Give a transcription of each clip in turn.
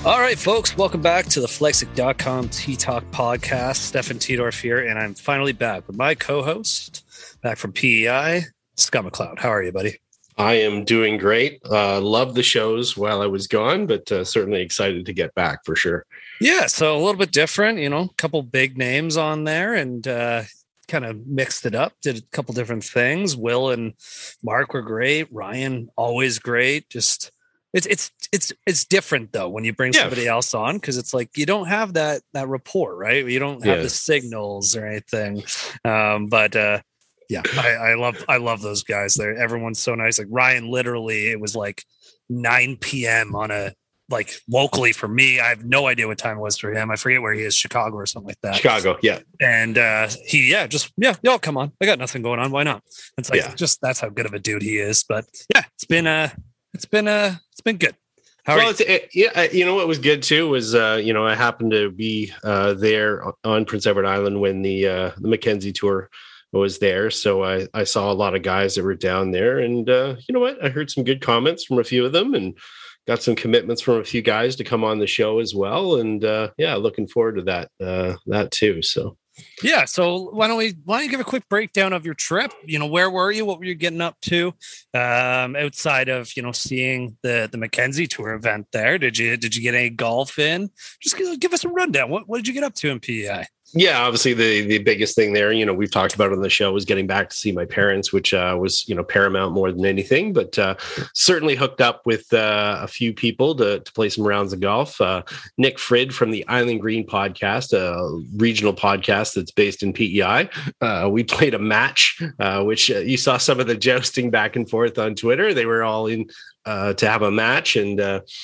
All right, folks, welcome back to the Flexic.com T-Talk podcast. Stefan Tidorf here, and I'm finally back with my co-host, back from PEI, Scott McLeod. How are you, buddy? I am doing great. Love the shows while I was gone, but certainly excited to get back for sure. Yeah, so a little bit different, a couple big names on there, and kind of mixed it up, did a couple different things. Will and Mark were great. Ryan, always great. Just it's different though when you bring somebody else on, because it's like you don't have that rapport, right? You don't have the signals or anything. But I love those guys. There, everyone's so nice. Like Ryan, literally, it was like 9 p.m. on a locally for me. I have no idea what time it was for him. I forget where he is, Chicago or something like that. Chicago, yeah. And y'all come on. I got nothing going on. Why not? It's like just that's how good of a dude he is. But yeah, it's been good. You know what was good too was I happened to be there on Prince Edward Island when the Mackenzie tour was there, so I saw a lot of guys that were down there, and you know what, I heard some good comments from a few of them, and got some commitments from a few guys to come on the show as well, and looking forward to that too. So. Yeah. So why don't you give a quick breakdown of your trip? Where were you? What were you getting up to? Outside of, seeing the Mackenzie tour event there, did you get any golf in? Just give us a rundown. What did you get up to in PEI? Yeah, obviously the biggest thing there, we've talked about on the show, was getting back to see my parents, which was, paramount more than anything, but certainly hooked up with a few people to play some rounds of golf. Nick Frid from the Island Green podcast, a regional podcast that's based in PEI. We played a match, which you saw some of the jousting back and forth on Twitter. They were all in to have a match, and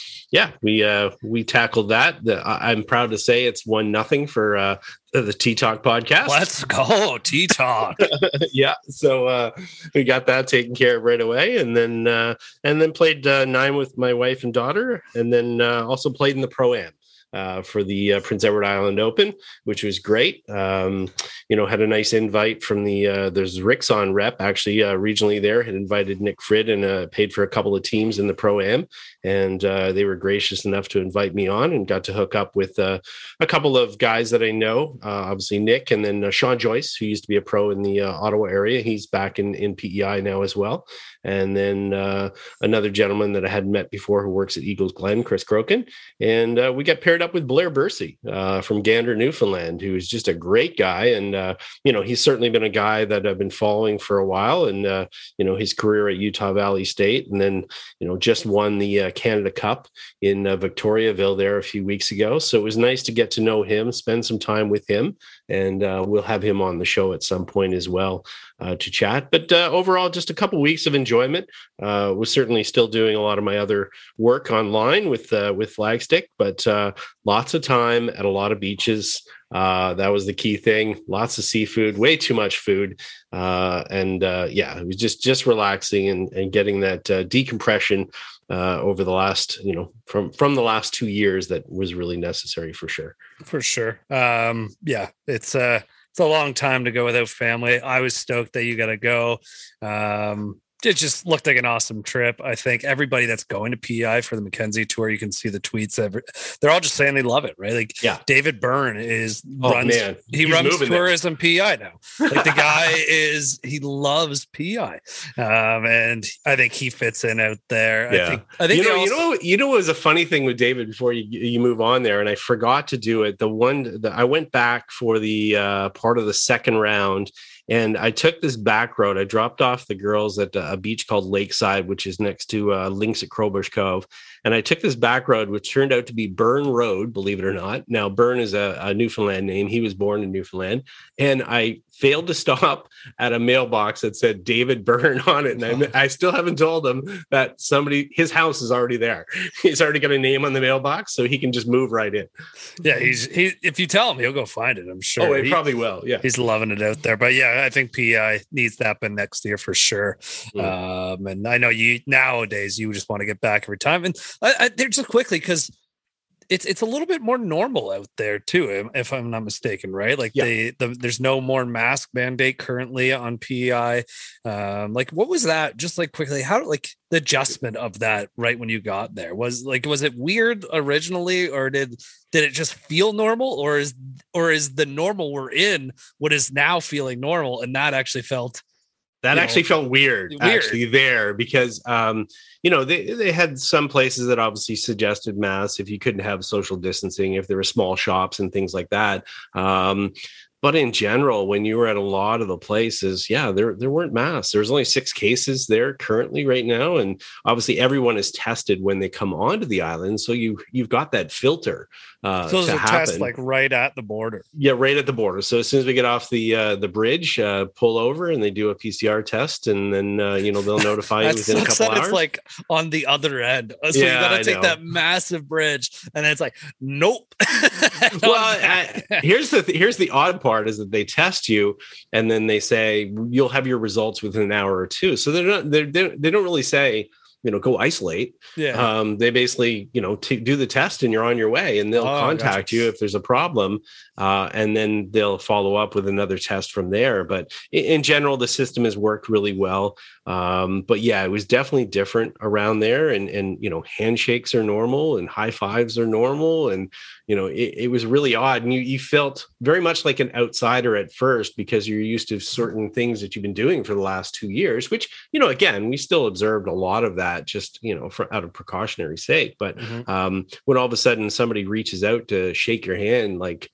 we tackled that. I'm proud to say it's 1-0 for the T-Talk podcast. Let's go T-Talk. Yeah, so we got that taken care of right away, and then played 9 with my wife and daughter, and then also played in the Pro-Am for the Prince Edward Island Open, which was great. Had a nice invite from there's Rixon rep, actually, regionally there, had invited Nick Frid and paid for a couple of teams in the Pro-Am, and they were gracious enough to invite me on, and got to hook up with a couple of guys that I know, obviously Nick, and then Sean Joyce, who used to be a pro in the Ottawa area. He's back in PEI now as well. And then another gentleman that I hadn't met before who works at Eagles Glen, Chris Crokin. And we got paired up with Blair Bursey from Gander, Newfoundland, who is just a great guy. And, he's certainly been a guy that I've been following for a while. And, his career at Utah Valley State, and then, just won the Canada Cup in Victoriaville there a few weeks ago. So it was nice to get to know him, spend some time with him. And we'll have him on the show at some point as well to chat. But overall, just a couple of weeks of enjoyment. Was certainly still doing a lot of my other work online with Flagstick, but lots of time at a lot of beaches. That was the key thing. Lots of seafood, way too much food. It was just relaxing and getting that decompression over the last, from the last 2 years that was really necessary for sure. For sure. It's a long time to go without family. I was stoked that you got to go. It just looked like an awesome trip. I think everybody that's going to PEI for the Mackenzie tour, you can see the tweets. They're all just saying they love it, right? Like, David Byrne runs tourism PEI now. Like, the guy he loves PEI, and I think he fits in out there. Yeah. I think what was a funny thing with David before you move on there, and I forgot to do it. I went back for the part of the second round. And I took this back road. I dropped off the girls at a beach called Lakeside, which is next to Links at Crowbush Cove. And I took this back road, which turned out to be Byrne Road, believe it or not. Now, Byrne is a Newfoundland name. He was born in Newfoundland. And I failed to stop at a mailbox that said David Byrne on it. And I still haven't told him that his house is already there. He's already got a name on the mailbox, so he can just move right in. Yeah, if you tell him, he'll go find it, I'm sure. Oh, he probably will. Yeah. He's loving it out there. But yeah, I think PEI needs to happen next year for sure. And I know nowadays you just want to get back every time. And they're just quickly, because it's a little bit more normal out there too, if I'm not mistaken, right? Like there's no more mask mandate currently on PEI. Like what was that? Just like quickly, how like the adjustment of that right when you got there was it weird originally, or did it just feel normal, or is the normal we're in what is now feeling normal, and that actually felt felt weird actually there, because they had some places that obviously suggested masks if you couldn't have social distancing, if there were small shops and things like that. But in general, when you were at a lot of the places, there weren't masks. There's only 6 cases there currently right now. And obviously everyone is tested when they come onto the island. So you've got that filter so those are tests like right at the border. Yeah, right at the border. So as soon as we get off the bridge, pull over and they do a PCR test, and then they'll notify you within a couple hours. It's like on the other end. So you got to take that massive bridge, and then it's like, nope. Well, here's the odd part is that they test you, and then they say you'll have your results within an hour or two. So they don't really say, go isolate. Yeah. They basically, do the test and you're on your way, and they'll contact you if there's a problem. And then they'll follow up with another test from there. But in general, the system has worked really well. But yeah, it was definitely different around there, and handshakes are normal and high fives are normal. And, it was really odd. And you felt very much like an outsider at first, because you're used to certain things that you've been doing for the last 2 years, which, again, we still observed a lot of that just, out of precautionary sake. But when all of a sudden somebody reaches out to shake your hand, like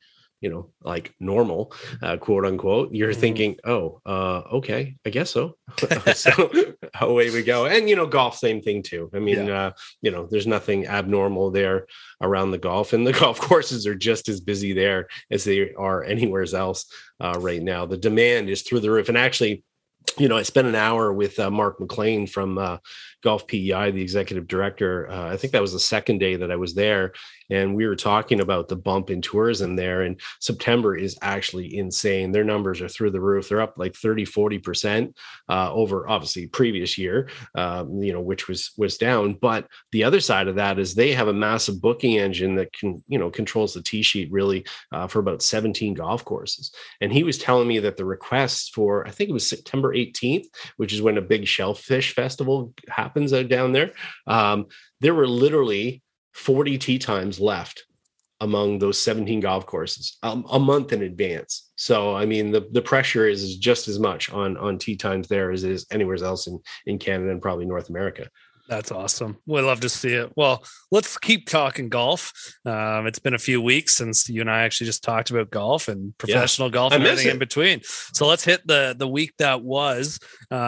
normal, quote unquote, you're thinking, okay, I guess so. So away we go. And, golf, same thing too. I mean, there's nothing abnormal there around the golf, and the golf courses are just as busy there as they are anywhere else right now. The demand is through the roof. And actually, I spent an hour with Mark McLean from Golf PEI, the executive director. I think that was the second day that I was there. And we were talking about the bump in tourism there. And September is actually insane. Their numbers are through the roof. They're up like 30-40% over obviously previous year, which was down. But the other side of that is they have a massive booking engine that controls the tee sheet really for about 17 golf courses. And he was telling me that the requests for, I think it was September 18th, which is when a big shellfish festival happens out down there. There were literally 40 tee times left among those 17 golf courses a month in advance. So, I mean, the pressure is just as much on tee times there as it is anywhere else in Canada and probably North America. That's awesome. We'd love to see it. Well, let's keep talking golf. It's been a few weeks since you and I actually just talked about golf and professional golf and everything in between. So let's hit the week that was.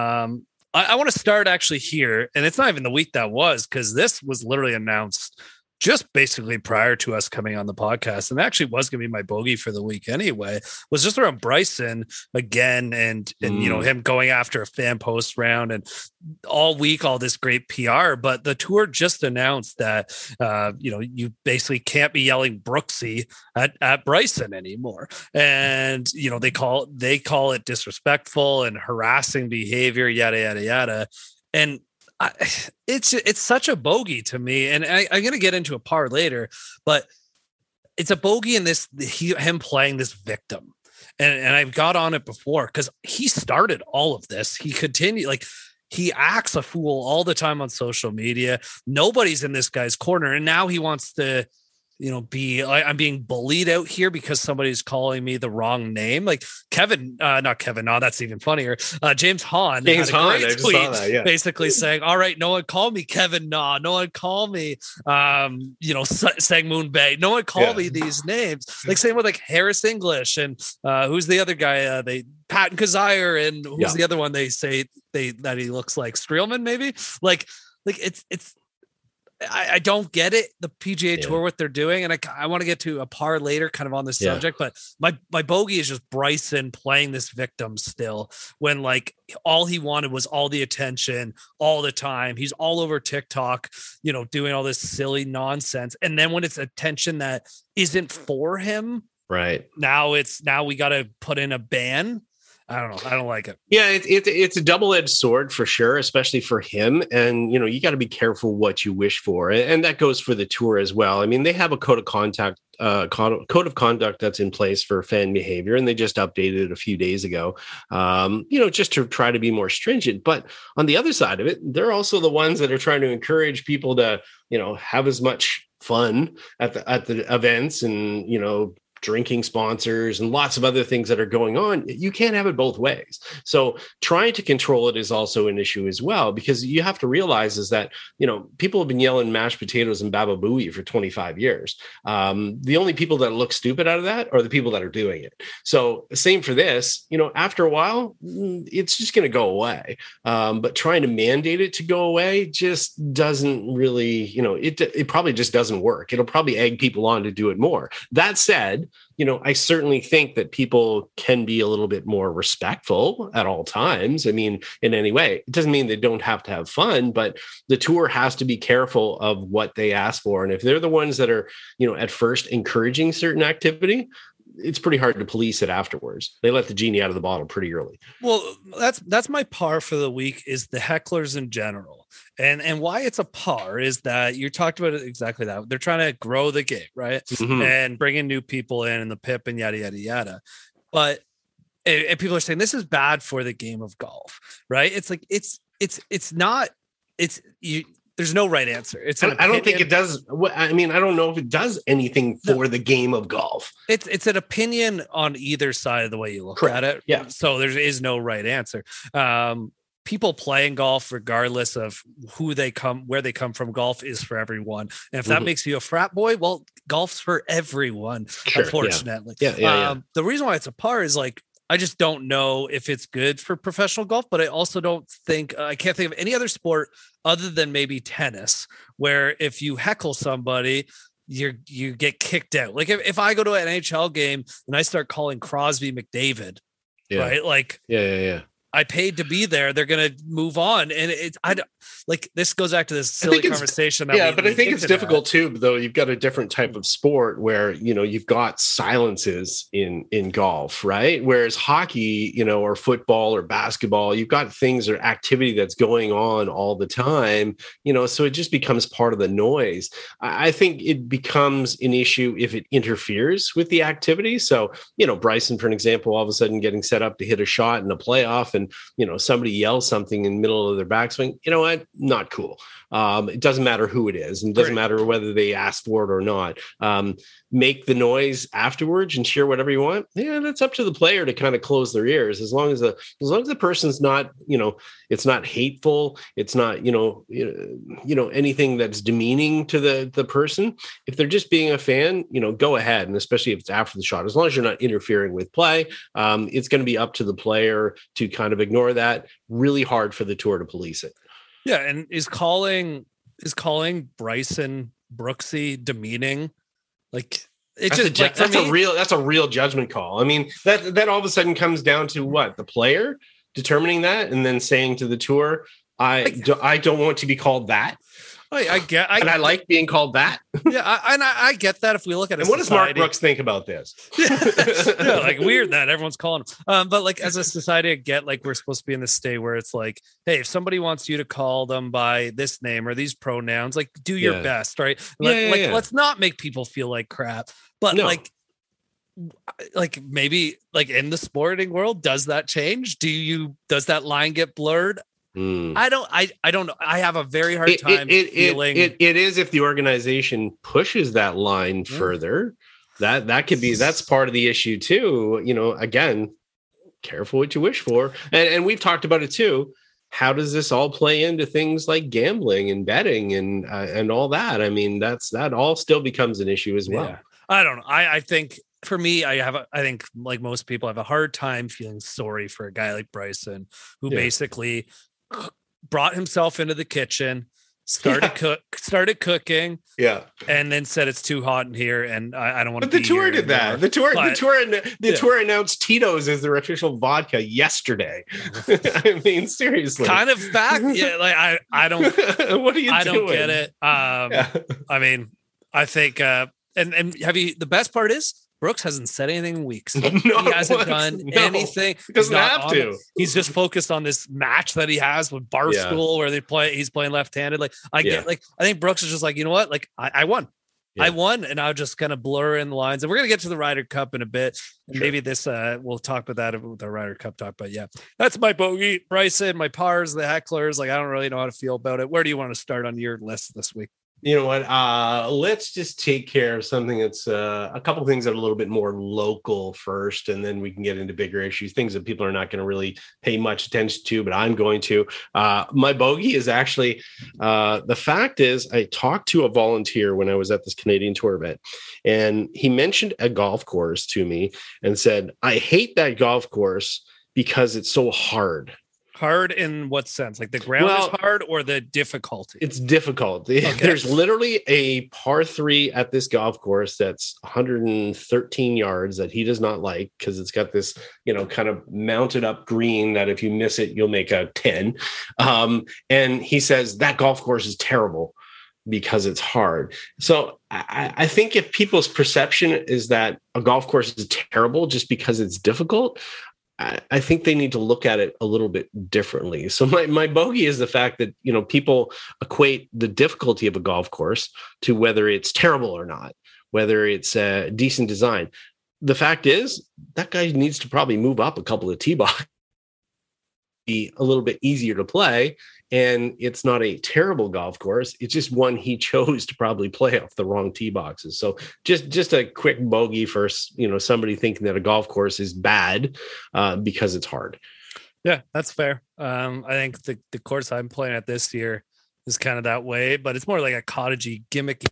I want to start actually here, and it's not even the week that was, because this was literally announced just basically prior to us coming on the podcast, and actually was going to be my bogey for the week anyway, was just around Bryson again, and him going after a fan post round, and all week, all this great PR. But the tour just announced that, you basically can't be yelling Brooksy at Bryson anymore. And, they call it disrespectful and harassing behavior, yada, yada, yada. And it's such a bogey to me, and I'm going to get into a par later, but it's a bogey in him playing this victim. And I've got on it before because he started all of this. He continued, he acts a fool all the time on social media. Nobody's in this guy's corner. And now he wants to, I'm being bullied out here because somebody's calling me the wrong name. Like not Kevin. No, that's even funnier. James Hahn. I just saw that, yeah. Basically saying, all right, no one call me Kevin Na. No one call me, Sang Moon Bay. No one call me these names. Like same with Harris English and who's the other guy? Patton Kazire, and who's the other one they say that he looks like Streelman maybe? It's I don't get it, the PGA Tour, what they're doing. And I want to get to a par later kind of on this subject, but my bogey is just Bryson playing this victim still, when all he wanted was all the attention all the time. He's all over TikTok, doing all this silly nonsense. And then when it's attention that isn't for him, right now, now we got to put in a ban. I don't know. I don't like it. Yeah, it's a double-edged sword for sure, especially for him. And you got to be careful what you wish for, and that goes for the tour as well. I mean, they have a code of conduct that's in place for fan behavior, and they just updated it a few days ago. Just to try to be more stringent. But on the other side of it, they're also the ones that are trying to encourage people to have as much fun at the events, and drinking sponsors and lots of other things that are going on. You can't have it both ways. So trying to control it is also an issue as well, because you have to realize is that, people have been yelling mashed potatoes and Baba Booey for 25 years. The only people that look stupid out of that are the people that are doing it. So same for this, after a while, it's just going to go away. But trying to mandate it to go away just doesn't really, it probably just doesn't work. It'll probably egg people on to do it more. That said, I certainly think that people can be a little bit more respectful at all times. I mean, in any way, it doesn't mean they don't have to have fun, but the tour has to be careful of what they ask for. And if they're the ones that are, at first encouraging certain activity, it's pretty hard to police it afterwards. They let the genie out of the bottle pretty early. Well, that's my par for the week is the hecklers in general. And why it's a par is that you talked about it exactly that. They're trying to grow the game, right? Mm-hmm. And bring in new people in and the PIP and yada, yada, yada. But and people are saying this is bad for the game of golf, right? It's like, there's no right answer. I don't think it does. I mean, I don't know if it does anything for the game of golf. It's an opinion on either side of the way you look at it. Yeah. So there is no right answer. People playing golf, regardless of where they come from, golf is for everyone. And if that makes you a frat boy, well, golf's for everyone, unfortunately. Yeah. The reason why it's a par is like, I just don't know if it's good for professional golf, but I also don't think I can't think of any other sport other than maybe tennis, where if you heckle somebody, you get kicked out. Like if I go to an NHL game and I start calling Crosby McDavid, right? Like, yeah. I paid to be there. They're going to move on. And this goes back to this silly conversation. But I think it's difficult too, though. You've got a different type of sport where, you've got silences in golf, right? Whereas hockey, or football or basketball, you've got things or activity that's going on all the time, so it just becomes part of the noise. I think it becomes an issue if it interferes with the activity. So, Bryson, for an example, all of a sudden getting set up to hit a shot in a playoff, and somebody yells something in the middle of their backswing, what? Not cool. It doesn't matter who it is, and it doesn't matter whether they asked for it or not. Make the noise afterwards and cheer whatever you want. Yeah, that's up to the player to kind of close their ears, as long as the person's not, it's not hateful, it's not, anything that's demeaning to the person. If they're just being a fan, go ahead, and especially if it's after the shot, as long as you're not interfering with play, it's going to be up to the player to kind of ignore that. Really hard for the tour to police it. Yeah, and is calling Bryson Brooksy demeaning? Like that's a real judgment call. I mean, that all of a sudden comes down to what? The player determining that and then saying to the tour, I don't want to be called that. I like being called that. Yeah, I get that if we look at it. And what does Mark Brooks think about this? Yeah, like weird that everyone's calling him. But like as a society, I get like we're supposed to be in this state where it's like, hey, if somebody wants you to call them by this name or these pronouns, like do your best, right? Let's not make people feel like crap. But like maybe like in the sporting world, does that change? Does that line get blurred? I don't know. I have a very hard time feeling it is if the organization pushes that line further. That could be, that's part of the issue too. Again, careful what you wish for. And we've talked about it too. How does this all play into things like gambling and betting and all that? I mean, that all still becomes an issue as well. Yeah. I don't know. I think for me, I think like most people, I have a hard time feeling sorry for a guy like Bryson, who basically brought himself into the kitchen, started cooking, and then said it's too hot in here, and I don't want to. But the tour did that. The tour announced Tito's as their official vodka yesterday. I mean, seriously, kind of fact. Yeah, like I don't. What are you doing? I don't get it. I mean, I think, and have you? The best part is Brooks hasn't said anything in weeks. No, He hasn't done anything. He doesn't have to. He's just focused on this match that he has with Barstool where he's playing left-handed. Like I think Brooks is just like, you know what? Like I won. Yeah. I won, and I'll just kind of blur in the lines. And we're going to get to the Ryder Cup in a bit. And maybe this, we'll talk about that with the Ryder Cup talk. But yeah, that's my bogey. Bryson, my pars, the hecklers. Like, I don't really know how to feel about it. Where do you want to start on your list this week? You know what? Let's just take care of something that's a couple things that are a little bit more local first, and then we can get into bigger issues, things that people are not going to really pay much attention to, but I'm going to. My bogey is actually the fact is I talked to a volunteer when I was at this Canadian Tour event, and he mentioned a golf course to me and said, I hate that golf course because it's so hard. Hard in what sense? Like the ground is hard or the difficulty? It's difficult. Okay. There's literally a par 3 at this golf course that's 113 yards that he does not like because it's got this, kind of mounted up green that if you miss it, you'll make a 10. And he says that golf course is terrible because it's hard. So I think if people's perception is that a golf course is terrible just because it's difficult, I think they need to look at it a little bit differently. So my bogey is the fact that, people equate the difficulty of a golf course to whether it's terrible or not, whether it's a decent design. The fact is that guy needs to probably move up a couple of tee boxes, be a little bit easier to play. And it's not a terrible golf course. It's just one he chose to probably play off the wrong tee boxes. So just a quick bogey for, somebody thinking that a golf course is bad because it's hard. Yeah, that's fair. I think the course I'm playing at this year is kind of that way, but it's more like a cottagey, gimmicky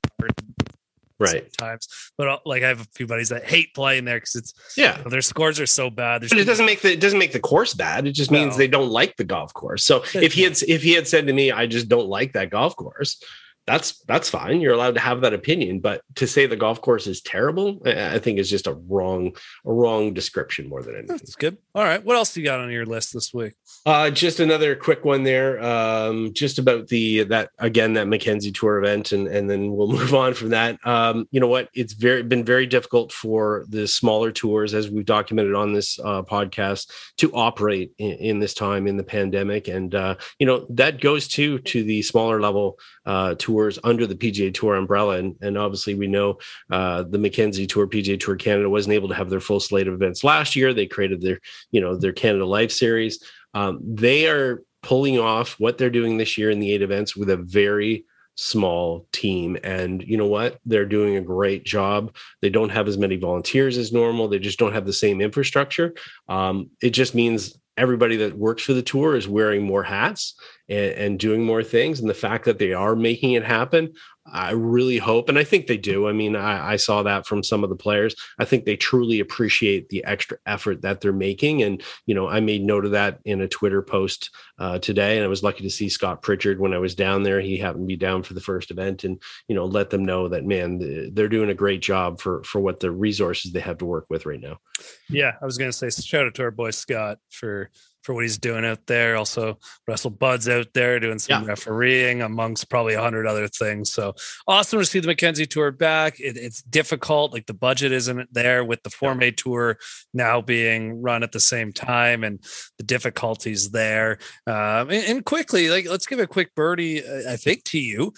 right sometimes. But I have a few buddies that hate playing there because it's their scores are so bad. But it doesn't make the course bad. It just means they don't like the golf course. So if he had said to me, I just don't like that golf course, that's fine. You're allowed to have that opinion. But to say the golf course is terrible, I think is just a wrong description more than anything. That's good. All right. What else do you got on your list this week? Just another quick one there. Just about that Mackenzie Tour event, and then we'll move on from that. You know what? It's been very difficult for the smaller tours, as we've documented on this podcast, to operate in this time in the pandemic, and that goes to the smaller level tours under the PGA Tour umbrella, and obviously we know the Mackenzie Tour, PGA Tour Canada wasn't able to have their full slate of events last year. They created their Canada Life Series. They are pulling off what they're doing this year in the 8 events with a very small team, and you know what, they're doing a great job. They don't have as many volunteers as normal. They just don't have the same infrastructure. It just means everybody that works for the tour is wearing more hats and doing more things. And the fact that they are making it happen, I really hope, and I think they do. I mean, I saw that from some of the players. I think they truly appreciate the extra effort that they're making. And, I made note of that in a Twitter post today. And I was lucky to see Scott Pritchard when I was down there. He happened to be down for the first event and, let them know that, man, they're doing a great job for what the resources they have to work with right now. Yeah, I was going to say shout out to our boy Scott for what he's doing out there. Also, Russell Budd's out there doing some refereeing amongst probably 100 other things. So awesome to see the Mackenzie Tour back. It's difficult. Like the budget isn't there with the Form A Tour now being run at the same time, and the difficulties there. And quickly, let's give a quick birdie, I think, to you.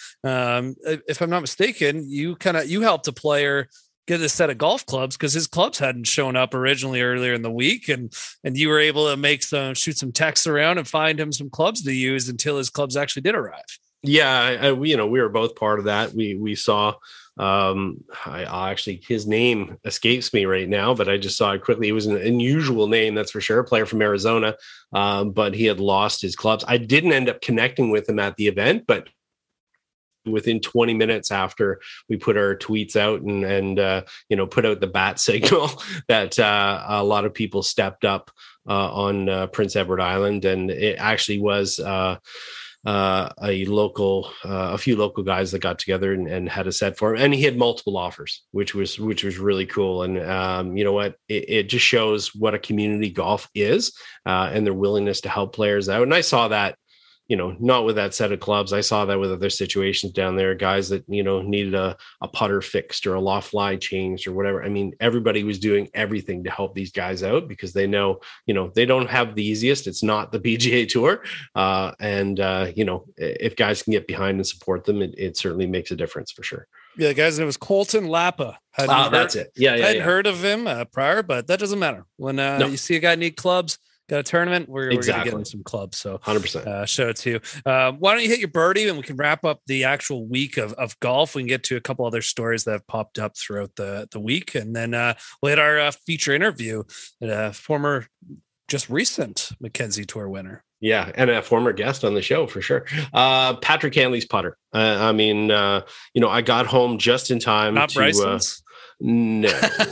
If I'm not mistaken, you helped a player get a set of golf clubs because his clubs hadn't shown up originally earlier in the week, and you were able to shoot some texts around and find him some clubs to use until his clubs actually did arrive. Yeah, we were both part of that. We saw. I actually, his name escapes me right now, but I just saw it quickly. It was an unusual name, that's for sure. A player from Arizona, but he had lost his clubs. I didn't end up connecting with him at the event, but within 20 minutes after we put our tweets out and put out the bat signal that a lot of people stepped up on Prince Edward Island. And it actually was a few local guys that got together and had a set for him. And he had multiple offers, which was really cool. And you know what, it just shows what a community golf is and their willingness to help players out. And I saw that not with that set of clubs. I saw that with other situations down there, guys that, needed a putter fixed or a loft lie changed or whatever. I mean, everybody was doing everything to help these guys out because they know, they don't have the easiest. It's not the PGA Tour. If guys can get behind and support them, it certainly makes a difference for sure. Yeah, guys, it was Colton Lappa. That's it. Yeah, I hadn't heard of him prior, but that doesn't matter. When you see a guy need clubs, got a tournament, we're going to get him some clubs. So 100%. Show it to you. Why don't you hit your birdie and we can wrap up the actual week of golf. We can get to a couple other stories that have popped up throughout the week. And then we'll hit our feature interview, former, just recent Mackenzie Tour winner. Yeah, and a former guest on the show for sure. Patrick Cantley's putter. I got home just in time. Not Bryson's? No,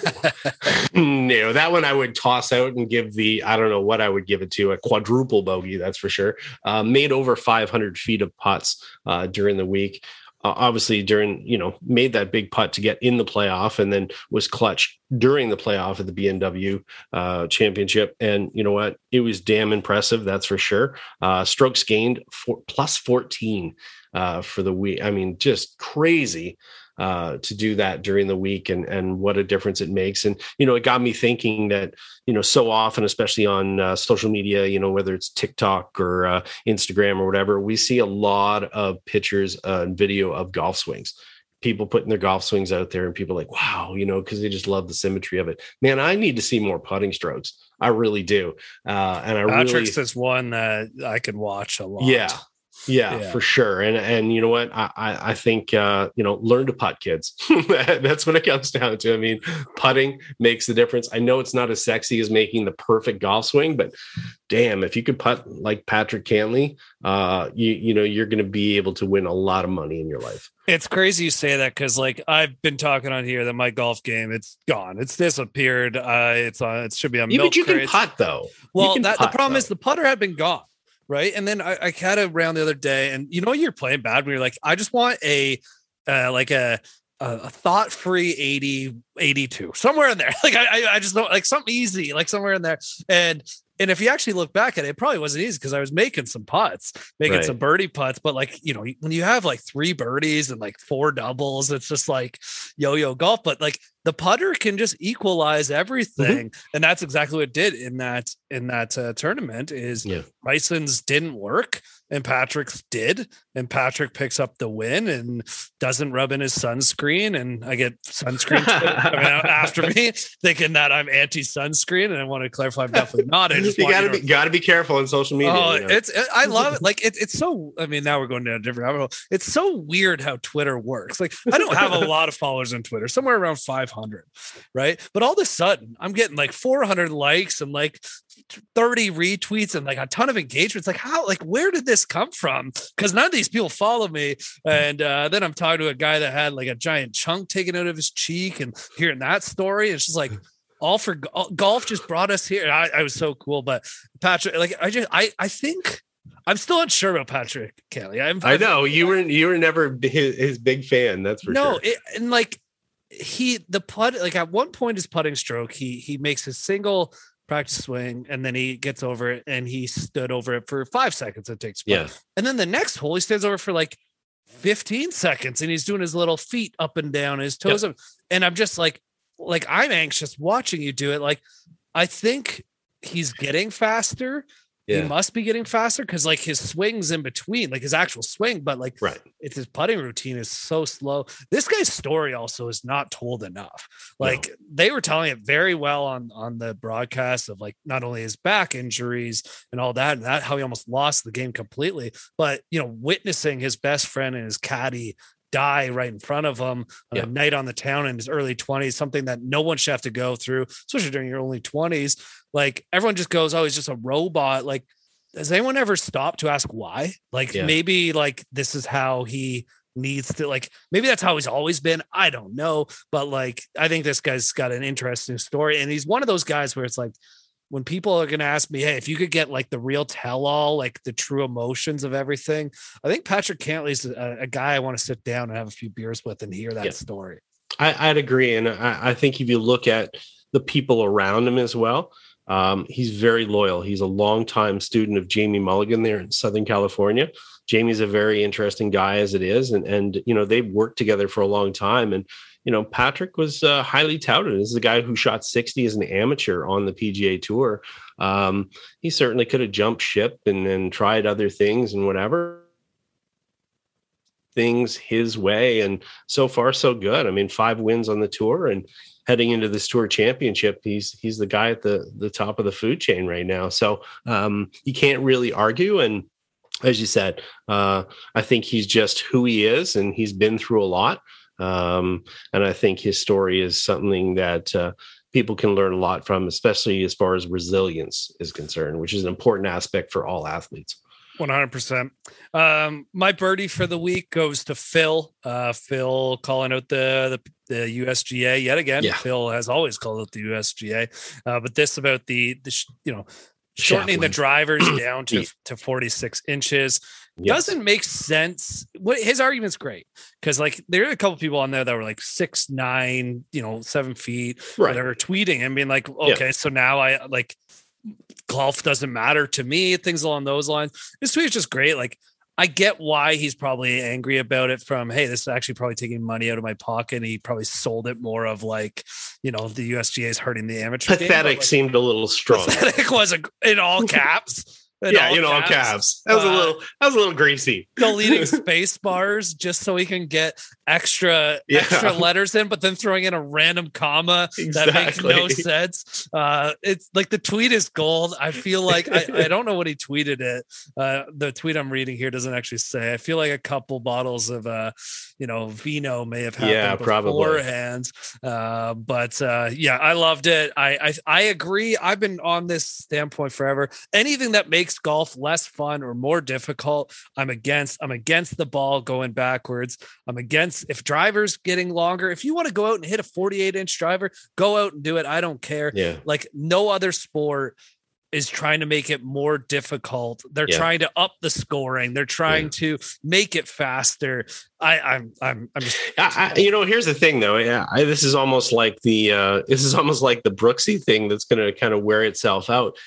no, that one I would toss out and give I don't know what I would give it to, a quadruple bogey, that's for sure. Made over 500 feet of putts during the week. Obviously made that big putt to get in the playoff and then was clutch during the playoff at the BMW championship. And you know what? It was damn impressive. That's for sure. Strokes gained plus 14 for the week. I mean, just crazy to do that during the week and what a difference it makes. And, it got me thinking that, so often, especially on social media, whether it's TikTok or Instagram or whatever, we see a lot of pictures and video of golf swings. People putting their golf swings out there and people are like, wow, because they just love the symmetry of it. Man, I need to see more putting strokes. I really do. Patrick's is one that I could watch a lot. Yeah, for sure. And you know what? I think, learn to putt, kids. That's what it comes down to. I mean, putting makes the difference. I know it's not as sexy as making the perfect golf swing, but damn, if you could putt like Patrick Cantley, you're going to be able to win a lot of money in your life. It's crazy you say that because, I've been talking on here that my golf game, it's gone. It's disappeared. It should be on milk but you crates. Can putt, though. Well, the problem is the putter had been gone. Right. And then I had it around the other day and you're playing bad when you're like, I just want a thought-free 82 somewhere in there. I just know something easy, somewhere in there. And if you actually look back at it, it probably wasn't easy because I was making some putts, some birdie putts. But when you have 3 birdies and 4 doubles, it's just yo-yo golf. But the putter can just equalize everything. Mm-hmm. And that's exactly what it did in that tournament is Bryson's didn't work and Patrick's did. And Patrick picks up the win and doesn't rub in his sunscreen. And I get sunscreen coming out after me thinking that I'm anti-sunscreen. And I want to clarify, I'm definitely not. You gotta be careful on social media. I love it. It's so, now we're going down a different rabbit hole. It's so weird how Twitter works. I don't have a lot of followers on Twitter, somewhere around 500, right? But all of a sudden I'm getting 400 likes and 30 retweets and a ton of engagements. How, where did this come from? Because none of these people follow me. And then I'm talking to a guy that had a giant chunk taken out of his cheek and hearing that story. It's just all for golf just brought us here. I was so cool. But Patrick, I think I'm still unsure about Patrick Cantley. I know you were never his big fan. That's for sure. At one point his putting stroke, he makes his single practice swing and then he gets over it and he stood over it for 5 seconds. It takes, and then the next hole he stands over for 15 seconds and he's doing his little feet up and down his toes. Yep. And I'm just I'm anxious watching you do it. I think he's getting faster. Yeah. He must be getting faster because his swings in between, his actual swing, but it's his putting routine is so slow. This guy's story also is not told enough. They were telling it very well on the broadcast of not only his back injuries and all that, and that how he almost lost the game completely, but witnessing his best friend and his caddy die right in front of him on a night on the town in his early 20s, something that no one should have to go through, especially during your early 20s. Everyone just goes, oh, he's just a robot. Does anyone ever stop to ask why? Maybe this is how he needs to, maybe that's how he's always been. I don't know. But I think this guy's got an interesting story. And he's one of those guys where it's when people are going to ask me, hey, if you could get the real tell-all, the true emotions of everything, I think Patrick Cantley's a guy I want to sit down and have a few beers with and hear that story. I'd agree. And I think if you look at the people around him as well, He's very loyal. He's a longtime student of Jamie Mulligan there in Southern California. Jamie's a very interesting guy as it is. And they've worked together for a long time. And, Patrick was highly touted. This is a guy who shot 60 as an amateur on the PGA Tour. He certainly could have jumped ship and tried other things and whatever. Things his way. And so far, so good. I mean, 5 wins on the tour and heading into this tour championship, he's the guy at the top of the food chain right now. So you can't really argue. And as you said, I think he's just who he is, and he's been through a lot. And I think his story is something that people can learn a lot from, especially as far as resilience is concerned, which is an important aspect for all athletes. 100%. My birdie for the week goes to Phil. Phil calling out the USGA yet again. Yeah. Phil has always called out the USGA, but this about the shortening the drivers down to 46 inches. Yes. Doesn't make sense. What his argument's great, because like there are a couple people on there that were like 6'9", 7 feet, right, that are tweeting and being like, okay, so now I like golf doesn't matter to me, things along those lines. This tweet is just great. Like, I get why he's probably angry about it from, hey, this is actually probably taking money out of my pocket. And he probably sold it more of like, the USGA is hurting the amateur Pathetic game, like, seemed a little strong. Pathetic was in all caps. All caps. That was a little greasy. Deleting space bars just so he can get extra letters in, but then throwing in a random comma that makes no sense. It's like the tweet is gold. I feel like I don't know what he tweeted it. The tweet I'm reading here doesn't actually say. I feel like a couple bottles of vino may have happened beforehand. But I loved it. I agree. I've been on this standpoint forever. Anything that makes golf less fun or more difficult, I'm against the ball going backwards. I'm against if drivers getting longer. If you want to go out and hit a 48-inch driver, go out and do it. I don't care. Yeah. Like no other sport is trying to make it more difficult. They're trying to up the scoring. They're trying to make it faster. I'm just. Here's the thing, though. Yeah, this is almost like the Brooksy thing that's going to kind of wear itself out.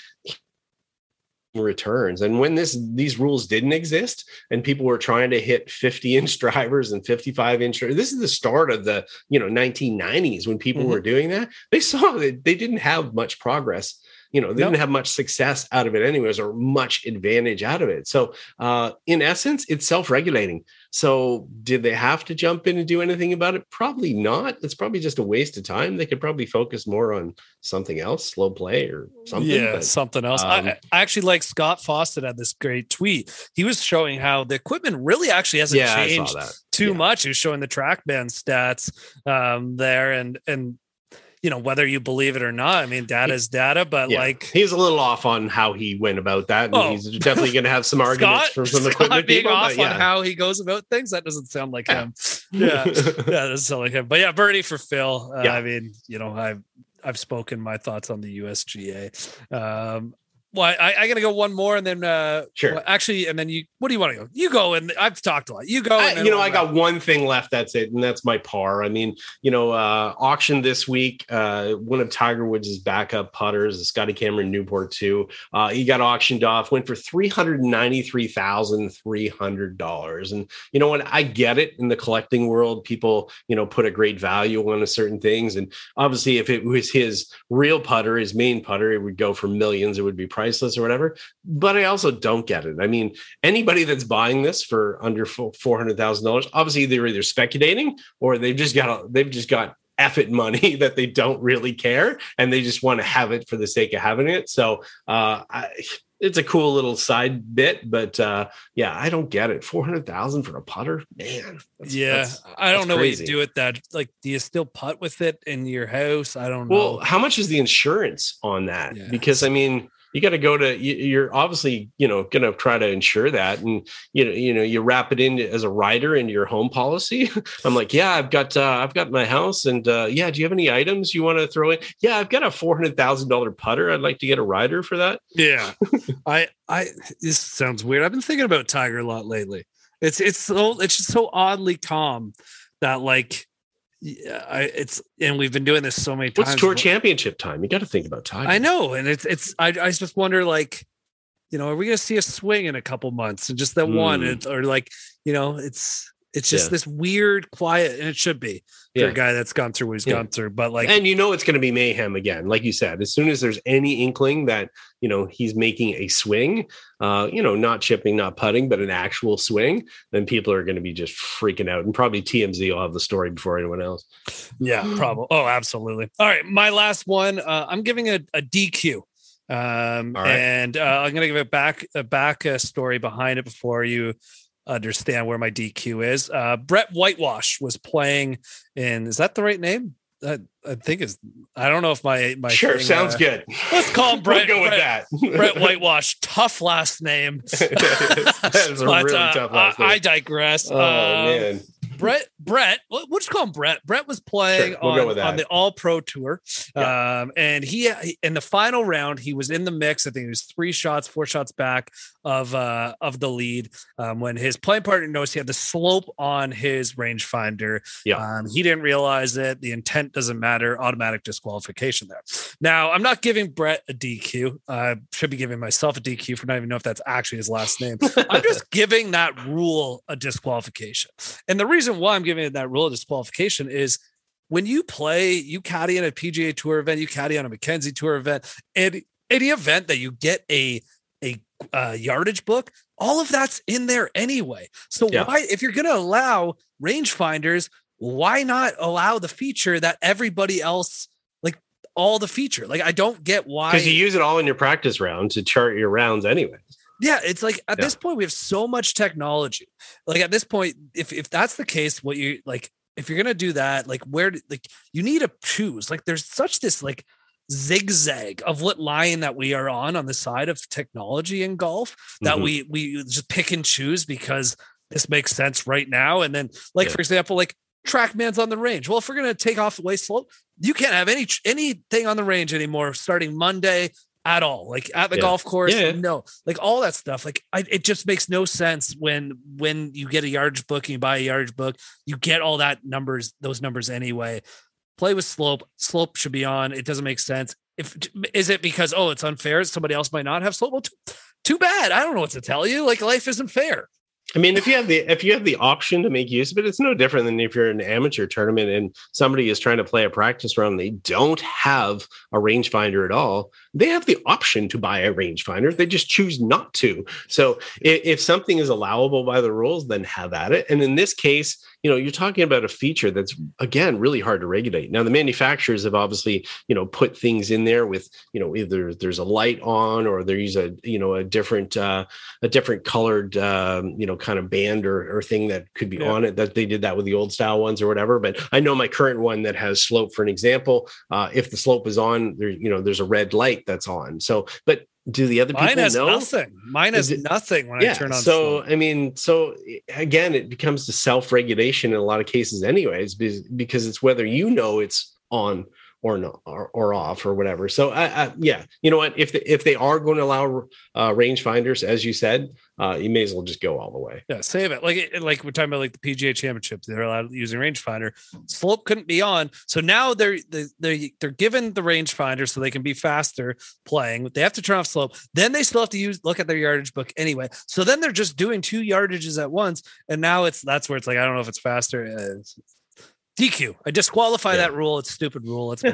Returns, and when these rules didn't exist and people were trying to hit 50-inch drivers and 55-inch, this is the start of the 1990s when people were doing that. They saw that they didn't have much progress. They didn't have much success out of it anyways, or much advantage out of it. So in essence, it's self-regulating. So did they have to jump in and do anything about it? Probably not. It's probably just a waste of time. They could probably focus more on something else, slow play or something. Yeah, something else. I actually like Scott Fawcett had this great tweet. He was showing how the equipment really actually hasn't changed too much. He was showing the TrackMan stats there and whether you believe it or not, I mean, data is data, but like he's a little off on how he went about that. And he's definitely going to have some arguments from some equipment being people. Off on how he goes about things. That doesn't sound like him. That doesn't sound like him. But yeah, birdie for Phil. I mean, I've spoken my thoughts on the USGA. Well, I got to go one more and then sure. Well, actually, and then what do you want to go? You go, and I've talked a lot. You go. I got one thing left. That's it, and that's my par. I mean, auction this week. One of Tiger Woods' backup putters, the Scotty Cameron Newport 2. He got auctioned off. Went for $393,300. And you know what? I get it. In the collecting world, people put a great value on certain things, and obviously, if it was his real putter, his main putter, it would go for millions. It would be priceless or whatever. But I also don't get it. I mean, anybody that's buying this for under $400,000, obviously they're either speculating or they've just got effort money that they don't really care and they just want to have it for the sake of having it. So it's a cool little side bit, but I don't get it. 400,000 for a putter, man. I don't know crazy. What you do with that. Like, do you still putt with it in your house? I don't know. Well, how much is the insurance on that? Yeah. Because I mean, you got to go to, you're obviously, going to try to insure that. And, you wrap it in as a rider into your home policy. I'm like, I've got my house and do you have any items you want to throw in? Yeah, I've got a $400,000 putter. I'd like to get a rider for that. Yeah. This sounds weird. I've been thinking about Tiger a lot lately. It's just so oddly calm that like, Yeah, and we've been doing this so many times. What's tour championship time? You got to think about time. I know, and I just wonder, like, are we going to see a swing in a couple months and just that one, or like, it's just this weird quiet, and it should be for a guy that's gone through what he's gone through. But like, and it's going to be mayhem again, like you said. As soon as there's any inkling that he's making a swing, not chipping, not putting, but an actual swing, then people are going to be just freaking out, and probably TMZ will have the story before anyone else. Yeah, probably. Oh, absolutely. All right, my last one. I'm giving a DQ. And I'm going to give it back a story behind it before you understand where my DQ is. Brett Whitewash was playing in, is that the right name? I think I don't know if my sure thing, sounds good. Let's call him Brett. We'll go with that. Brett Whitewash, tough last name. That is a really tough last name. I digress. Oh man. Brett, we'll just call him Brett. Brett was playing on the All Pro Tour. And he in the final round, he was in the mix. I think he was 4 shots back of the lead. When his playing partner noticed he had the slope on his rangefinder. He didn't realize it. The intent doesn't matter. Automatic disqualification there. Now, I'm not giving Brett a DQ. I should be giving myself a DQ for not even know if that's actually his last name. I'm just giving that rule a disqualification. And the reason why I'm giving it that rule of disqualification is when you caddy in a PGA Tour event, you caddy on a Mackenzie Tour event, and any event that you get a yardage book, all of that's in there anyway. So why, if you're going to allow rangefinders, why not allow the feature that everybody else, like all the feature? Like, I don't get why. Because you use it all in your practice round to chart your rounds anyway. Yeah, it's like at this point we have so much technology. Like at this point, if that's the case, what you like, if you're gonna do that, like you need to choose. Like there's such this like zigzag of what line that we are on the side of technology in golf that we just pick and choose because this makes sense right now. And then for example, like TrackMan's on the range. Well, if we're gonna take off away slope, you can't have anything on the range anymore starting Monday. At all, like at the golf course, no, like all that stuff. Like it just makes no sense when you get a yardage book and you buy a yardage book, you get all those numbers anyway. Play with slope. Slope should be on. It doesn't make sense. Is it because it's unfair? Somebody else might not have slope. Well, too bad. I don't know what to tell you. Like life isn't fair. I mean, if you have the option to make use of it, it's no different than if you're in an amateur tournament and somebody is trying to play a practice round. They don't have a rangefinder at all. They have the option to buy a rangefinder. They just choose not to. So if something is allowable by the rules, then have at it. And in this case, you're talking about a feature that's, again, really hard to regulate. Now, the manufacturers have obviously, put things in there with, either there's a light on or they use a different colored, kind of band or thing that could be on it. That they did that with the old style ones or whatever. But I know my current one that has slope, for an example, if the slope is on, there's a red light that's on. So, but do the other people know? Nothing. Mine has nothing when I turn on. So, I mean, again, it becomes the self-regulation in a lot of cases anyways, because it's whether it's on or not, or off or whatever. So you know what, if they are going to allow rangefinders, as you said, you may as well just go all the way. Yeah, save it. Like we're talking about, like the PGA Championship, they're allowed using rangefinder. Slope couldn't be on, so now they're given the rangefinder so they can be faster playing. They have to turn off slope, then they still have to look at their yardage book anyway. So then they're just doing 2 yardages at once, and now that's where it's like, I don't know if it's faster. DQ. I disqualify that rule. It's a stupid rule. It's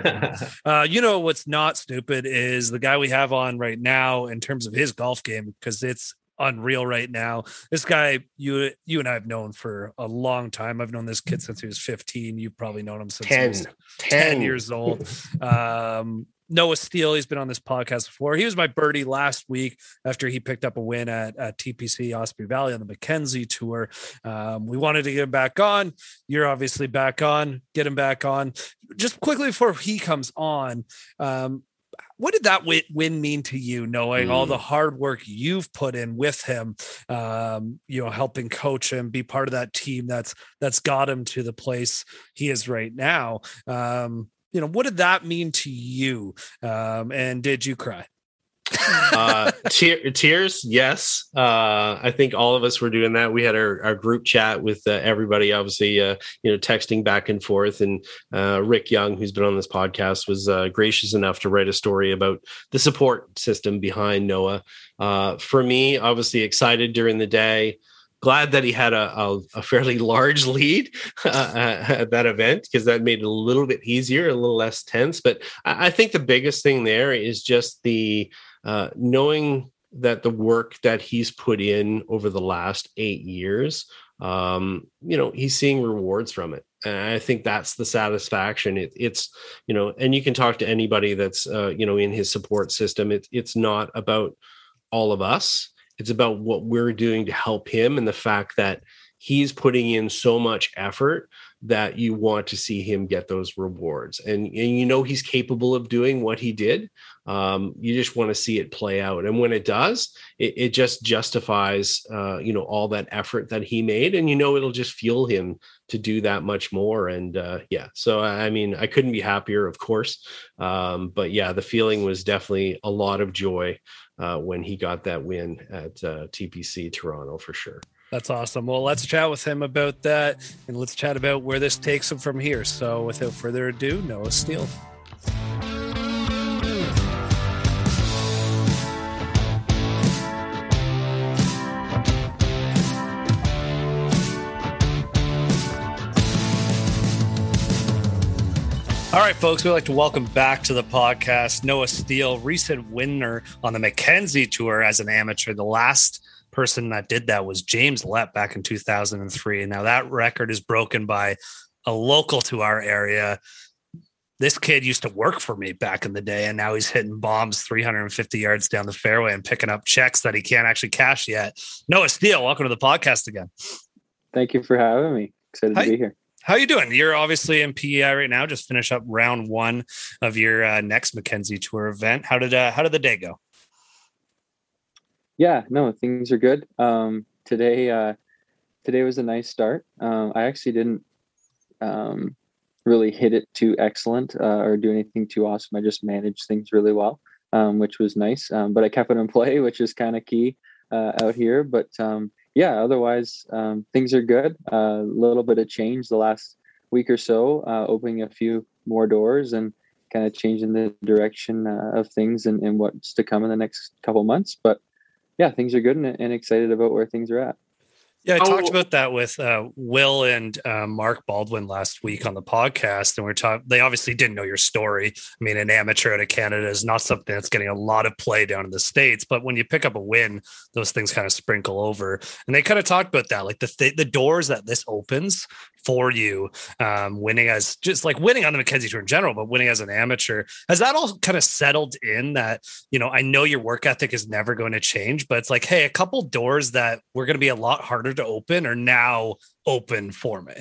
what's not stupid is the guy we have on right now in terms of his golf game, because it's unreal right now. This guy, you and I have known for a long time. I've known this kid since he was 15. You've probably known him since he was 10 years old. Noah Steele, he's been on this podcast before. He was my birdie last week after he picked up a win at TPC Osprey Valley on the Mackenzie Tour. We wanted to get him back on. You're obviously back on. Get him back on. Just quickly before he comes on, what did that win mean to you, knowing all the hard work you've put in with him, helping coach him, be part of that team that's got him to the place he is right now? What did that mean to you? And did you cry? Tears, yes. I think all of us were doing that. We had our group chat with everybody, obviously, texting back and forth. And Rick Young, who's been on this podcast, was gracious enough to write a story about the support system behind Noah. For me, obviously excited during the day. Glad that he had a fairly large lead at that event, because that made it a little bit easier, a little less tense. But I think the biggest thing there is just the knowing that the work that he's put in over the last 8 years, he's seeing rewards from it. And I think that's the satisfaction. It's and you can talk to anybody that's, in his support system. It's not about all of us. It's about what we're doing to help him, and the fact that he's putting in so much effort that you want to see him get those rewards. And he's capable of doing what he did. You just want to see it play out. And when it does, it just justifies, all that effort that he made. And, it'll just fuel him to do that much more. And so, I mean, I couldn't be happier, of course. But yeah, the feeling was definitely a lot of joy when he got that win at TPC Toronto, for sure. That's awesome. Well, let's chat with him about that, and let's chat about where this takes him from here. So without further ado, Noah Steele. All right, folks, we'd like to welcome back to the podcast Noah Steele, recent winner on the Mackenzie Tour as an amateur. The last person that did that was James Lepp back in 2003. Now that record is broken by a local to our area. This kid used to work for me back in the day, and now he's hitting bombs 350 yards down the fairway and picking up checks that he can't actually cash yet. Noah Steele, welcome to the podcast again. Thank you for having me. Excited to be here. How you doing? You're obviously in PEI right now. Just finish up round one of your next Mackenzie Tour event. How did the day go? Yeah, no, things are good. Today was a nice start. I actually didn't really hit it too excellent or do anything too awesome. I just managed things really well, which was nice. But I kept it in play, which is kind of key out here. But otherwise things are good. A little bit of change the last week or so, opening a few more doors and kind of changing the direction of things and what's to come in the next couple months. But yeah, things are good and excited about where things are at. Yeah, I talked about that with Will and Mark Baldwin last week on the podcast, and they obviously didn't know your story. I mean, an amateur out of Canada is not something that's getting a lot of play down in the States, but when you pick up a win, those things kind of sprinkle over. And they kind of talked about that, like the doors that this opens for you, winning on the Mackenzie Tour in general, but winning as an amateur. Has that all kind of settled in that, I know your work ethic is never going to change, but it's like, hey, a couple doors that were going to be a lot harder to open are now open for me?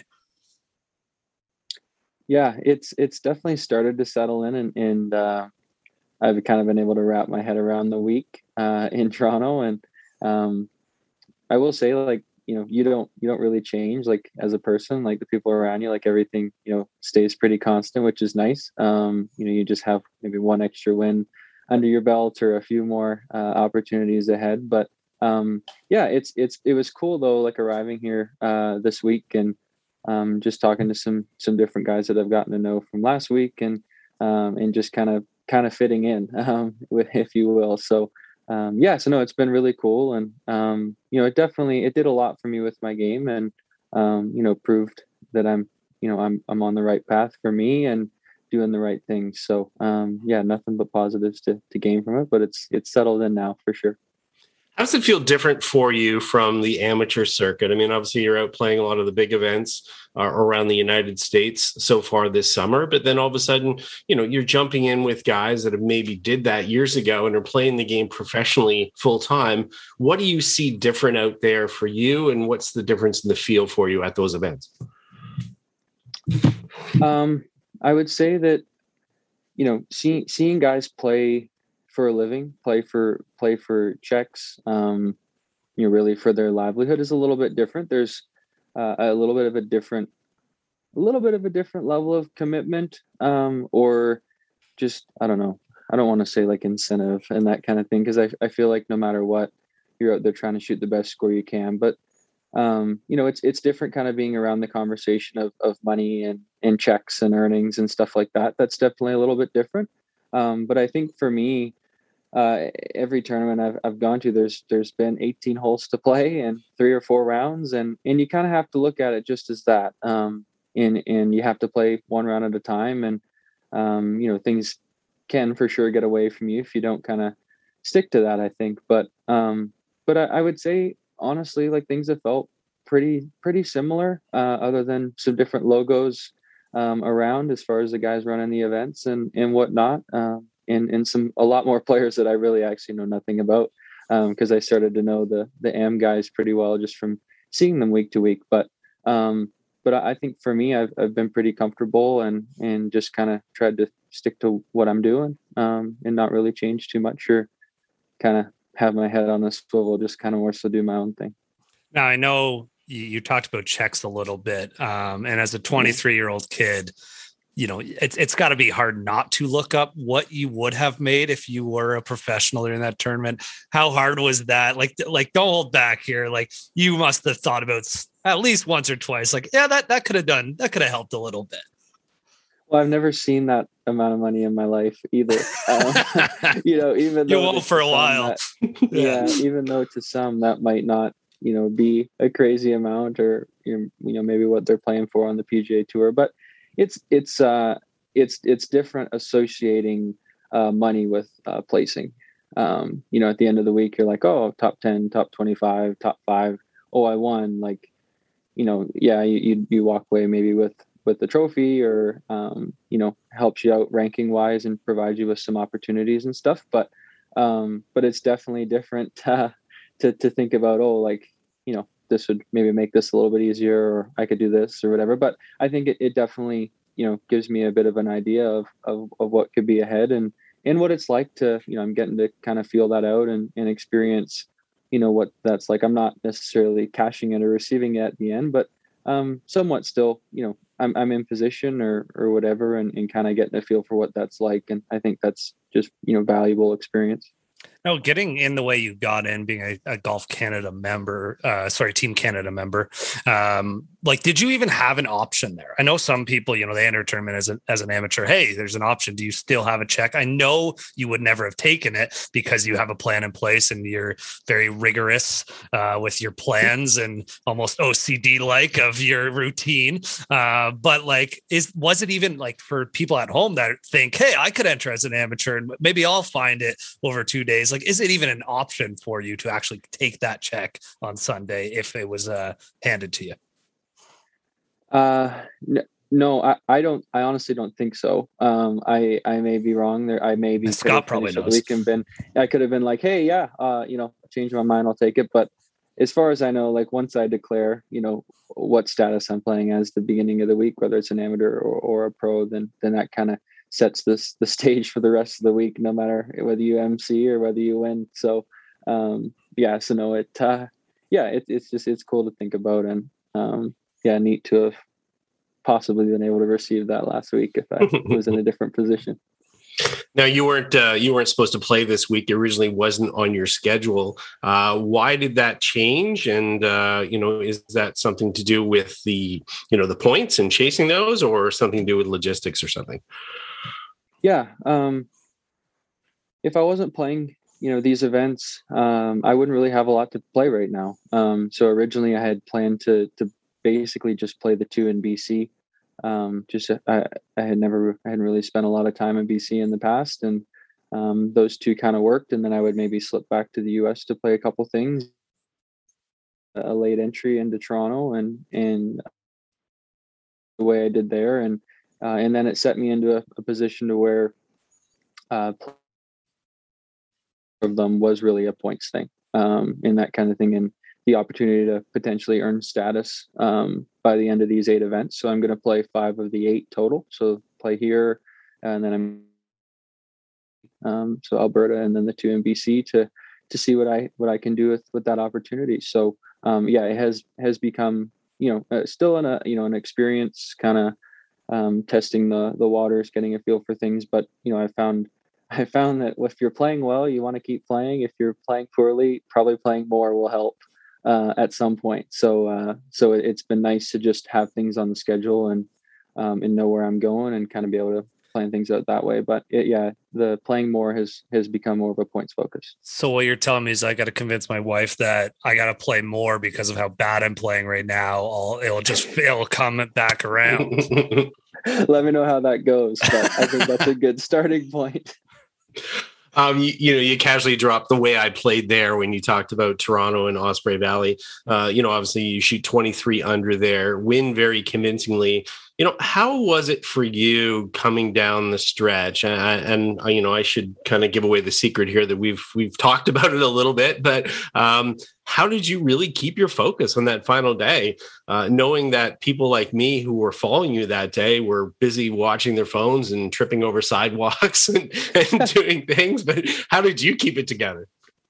Yeah, it's definitely started to settle in, and I've kind of been able to wrap my head around the week in Toronto. And I will say, like, you don't really change, like, as a person, like the people around you, like everything, stays pretty constant, which is nice. You just have maybe one extra win under your belt or a few more opportunities ahead. But it was cool though, like arriving here this week and just talking to some different guys that I've gotten to know from last week and just kind of fitting in, if you will. So no, it's been really cool. And, it did a lot for me with my game and, proved that I'm on the right path for me and doing the right things. So, nothing but positives to gain from it, but it's settled in now for sure. How does it feel different for you from the amateur circuit? I mean, obviously you're out playing a lot of the big events around the United States so far this summer, but then all of a sudden, you're jumping in with guys that have maybe did that years ago and are playing the game professionally full time. What do you see different out there for you, and what's the difference in the feel for you at those events? I would say that, seeing guys play for a living, play for checks, really for their livelihood is a little bit different. There's a little bit of a different level of commitment, or just, I don't know. I don't want to say like incentive and that kind of thing, because I feel like no matter what, you're out there trying to shoot the best score you can. But it's different kind of being around the conversation of money and checks and earnings and stuff like that. That's definitely a little bit different. But I think for me, every tournament I've gone to, there's been 18 holes to play and 3 or 4 rounds, and you kind of have to look at it just as that. And you have to play one round at a time, and things can for sure get away from you if you don't kind of stick to that, I think. But I would say honestly, like, things have felt pretty similar, other than some different logos around as far as the guys running the events and whatnot. And a lot more players that I really actually know nothing about, because I started to know the AM guys pretty well just from seeing them week to week. But I think for me, I've been pretty comfortable and just kind of tried to stick to what I'm doing, and not really change too much, or kind of have my head on a swivel, just kind of more so do my own thing. Now, I know you talked about checks a little bit, and as a 23-year-old kid, it's got to be hard not to look up what you would have made if you were a professional during that tournament. How hard was that? Like, don't hold back here. Like, you must have thought about at least once or twice, like, yeah, that could have helped a little bit. Well, I've never seen that amount of money in my life either. Even though you won't for a while. Even though to some that might not, be a crazy amount, or maybe what they're playing for on the PGA Tour, but it's different associating money with placing. At the end of the week, you're like, oh, top 10, top 25, top 5. Oh, I won. Like, you walk away maybe with the trophy, or helps you out ranking wise and provides you with some opportunities and stuff. But it's definitely different to think about, oh, like, this would maybe make this a little bit easier, or I could do this or whatever. But I think it definitely, gives me a bit of an idea of what could be ahead, and what it's like to, I'm getting to kind of feel that out and experience, what that's like. I'm not necessarily cashing it or receiving it at the end, but somewhat still, I'm in position or whatever, and kind of getting a feel for what that's like. And I think that's just, valuable experience. No, getting in the way you got in, being a Golf Canada member, Team Canada member. Did you even have an option there? I know some people, they enter a tournament as an amateur. Hey, there's an option. Do you still have a check? I know you would never have taken it because you have a plan in place and you're very rigorous with your plans and almost OCD like of your routine. But was it even like for people at home that think, hey, I could enter as an amateur and maybe I'll find it over 2 days? Like, is it even an option for you to actually take that check on Sunday if it was handed to you? No, I don't. I honestly don't think so. I may be wrong there. I may be. Scott probably knows. I could have been like, hey, yeah, change my mind, I'll take it. But as far as I know, like, once I declare, what status I'm playing as the beginning of the week, whether it's an amateur or a pro, then that kind of sets the stage for the rest of the week, no matter whether you MC or whether you win. So, so no, it's cool to think about, and neat to have possibly been able to receive that last week if I was in a different position. Now, you weren't supposed to play this week. It originally wasn't on your schedule. Why did that change? And is that something to do with the points and chasing those, or something to do with logistics or something? Yeah. If I wasn't playing, these events, I wouldn't really have a lot to play right now. So originally I had planned to basically just play the 2 in BC. I hadn't really spent a lot of time in BC in the past, and those 2 kind of worked. And then I would maybe slip back to the US to play a couple things, a late entry into Toronto, and the way I did there. And then it set me into a position to where of them was really a points thing, and that kind of thing, and the opportunity to potentially earn status by the end of these 8 events. So I'm going to play 5 of the 8 total. So play here, and then so Alberta, and then the 2 in BC to see what I can do with that opportunity. So it has become still an experience, kind of testing the waters, getting a feel for things. But I found I found that if you're playing well, you want to keep playing. If you're playing poorly, probably playing more will help at some point. So it's been nice to just have things on the schedule and know where I'm going and kind of be able to plan things out that way. But the playing more has become more of a points focus. So what you're telling me is I got to convince my wife that I got to play more because of how bad I'm playing right now. It'll come back around. Let me know how that goes. But I think that's a good starting point. You casually dropped the way I played there when you talked about Toronto and Osprey Valley. Obviously you shoot 23 under there, win very convincingly. How was it for you coming down the stretch? And I should kind of give away the secret here that we've talked about it a little bit, but how did you really keep your focus on that final day, knowing that people like me who were following you that day were busy watching their phones and tripping over sidewalks and doing things? But how did you keep it together?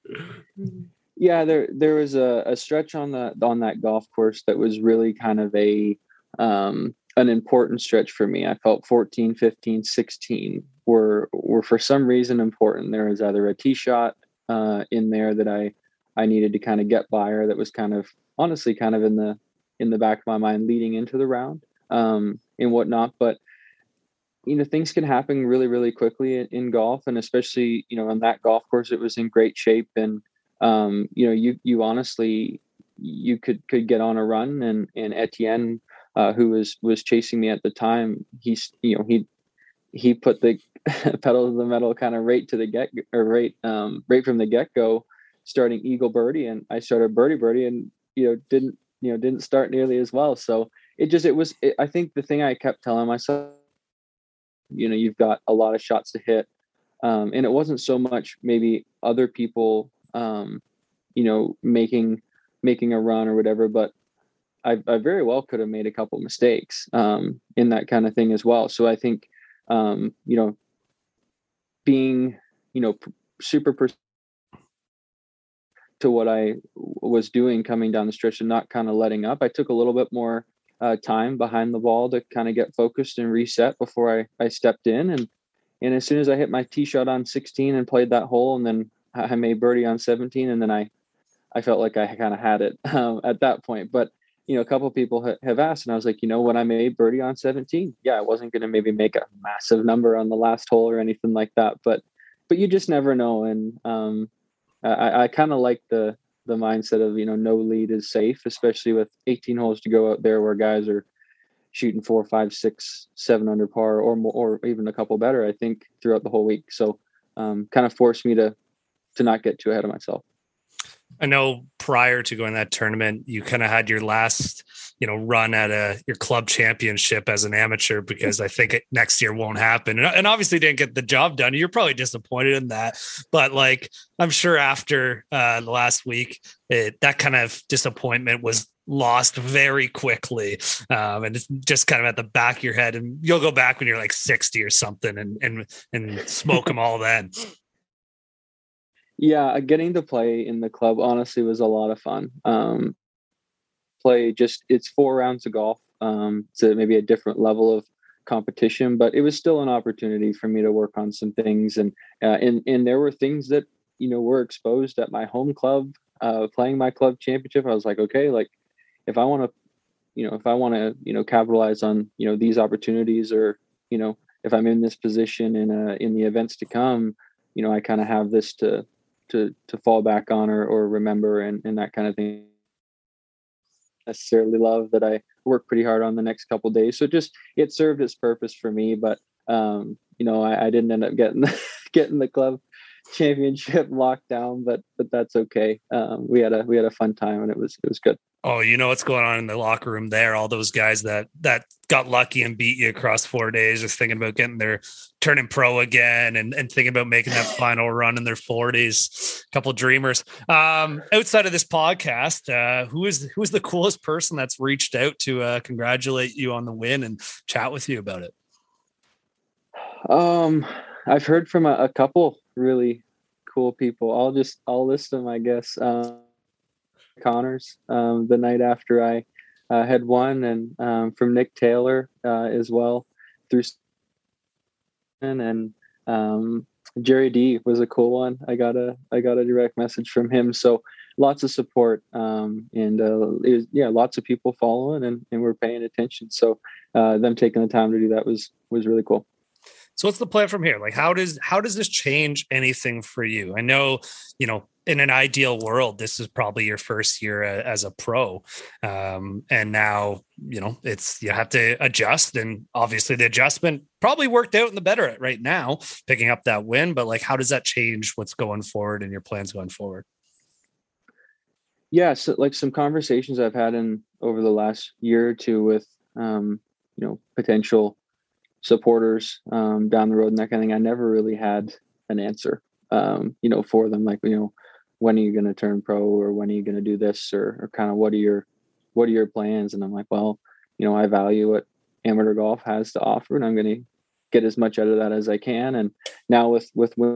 Yeah, there was a stretch on that golf course that was really kind of an important stretch for me. I felt 14, 15, 16 were for some reason important. There was either a tee shot in there that I needed to kind of get by, or that was kind of honestly kind of in the back of my mind leading into the round and whatnot. But things can happen really, really quickly in golf, and especially on that golf course, it was in great shape, and you honestly you could get on a run, and Etienne, who was chasing me at the time, he put the pedal to the metal kind of right to the right from the get go, starting eagle birdie, and I started birdie, and didn't start nearly as well. So I think the thing I kept telling myself, you've got a lot of shots to hit, and it wasn't so much maybe other people making a run or whatever, but I very well could have made a couple mistakes in that kind of thing as well. So I think being super to what I was doing coming down the stretch and not kind of letting up, I took a little bit more time behind the ball to kind of get focused and reset before I stepped in, and as soon as I hit my tee shot on 16 and played that hole, and then I made birdie on 17, and then I felt like I kind of had it at that point. But a couple of people have asked, and I was like, when I made birdie on 17, I wasn't going to maybe make a massive number on the last hole or anything like that, but you just never know. And I kind of like the mindset of no lead is safe, especially with 18 holes to go out there where guys are shooting 4, 5, 6, 7 under par or more, or even a couple better, I think, throughout the whole week. So kind of forced me to not get too ahead of myself. I know prior to going to that tournament, you kind of had your last, run at your club championship as an amateur, because I think next year won't happen. And obviously didn't get the job done. You're probably disappointed in that. But I'm sure after the last week, that kind of disappointment was lost very quickly. And it's just kind of at the back of your head. And you'll go back when you're like 60 or something and smoke them all then. Yeah, getting to play in the club honestly was a lot of fun. It's 4 rounds of golf, so maybe a different level of competition, but it was still an opportunity for me to work on some things, and there were things that were exposed at my home club, playing my club championship. I was like, okay, if I want to capitalize on these opportunities, or if I'm in this position in the events to come, I kind of have this to fall back on or remember, and that kind of thing. Necessarily love that I worked pretty hard on the next couple of days, so it served its purpose for me. But I didn't end up getting the club championship locked down, but that's okay. We had a fun time, and it was good. Oh, what's going on in the locker room there? All those guys that got lucky and beat you across 4 days, just thinking about turning pro again and thinking about making that final run in their 40s. A couple of dreamers. Outside of this podcast, who is the coolest person that's reached out to congratulate you on the win and chat with you about it? I've heard from a couple really cool people. I'll list them, I guess. Connors, the night after I had won, and from Nick Taylor as well, through and Jerry D was a cool one. I got a direct message from him. So lots of support, and lots of people following and we're paying attention. So them taking the time to do that was really cool. So what's the plan from here? Like, how does this change anything for you? I know, in an ideal world, this is probably your first year as a pro. And now, you have to adjust, and obviously the adjustment probably worked out in the better right now, picking up that win. But like, how does that change what's going forward and your plans going forward? Yeah. So like some conversations I've had over the last year or two with, potential supporters down the road and that kind of thing, I never really had an answer, for them. Like, when are you going to turn pro, or when are you going to do this, or kind of what are your plans? And I'm like, well, I value what amateur golf has to offer, and I'm going to get as much out of that as I can. And now with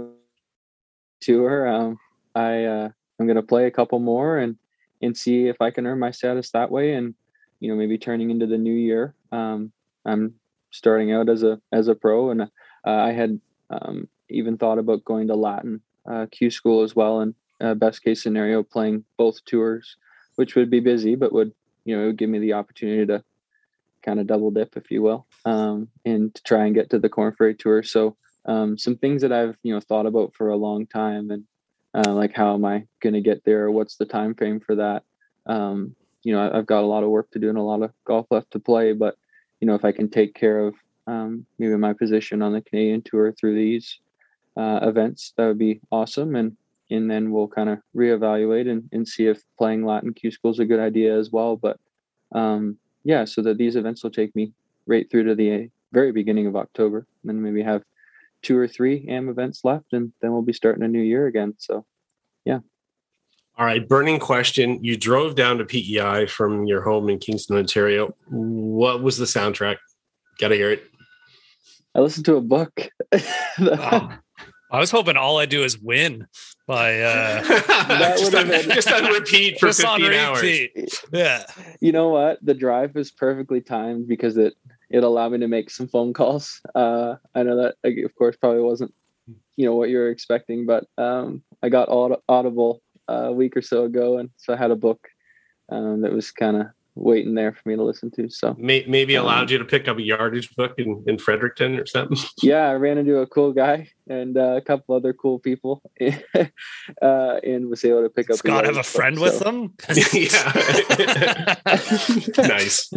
tour, I'm going to play a couple more and see if I can earn my status that way. And, maybe turning into the new year, I'm starting out as a pro, and I had even thought about going to Latin Q school as well, and best case scenario playing both tours, which would be busy, but it would give me the opportunity to kind of double dip, if you will, and to try and get to the Corn Ferry Tour. So some things that I've thought about for a long time, and like, how am I going to get there? What's the time frame for that? I've got a lot of work to do and a lot of golf left to play, but if I can take care of maybe my position on the Canadian Tour through these events, that would be awesome. And then we'll kind of reevaluate and see if playing Latin Q school is a good idea as well. But so that these events will take me right through to the very beginning of October, and then maybe have 2 or 3 AM events left, and then we'll be starting a new year again. So, yeah. All right. Burning question. You drove down to PEI from your home in Kingston, Ontario. What was the soundtrack? Got to hear it. I listened to a book. Oh, I was hoping All I Do Is Win by just on repeat for 15 hours. Yeah. You know what? The drive was perfectly timed because it allowed me to make some phone calls. I know that, of course, probably wasn't what you were expecting, but I got Audible a week or so ago, and so I had a book that was kind of waiting there for me to listen to. So maybe allowed you to pick up a yardage book in Fredericton or something. Yeah, I ran into a cool guy and a couple other cool people, and was able to pick up. Scott have a friend with them. Yeah, nice.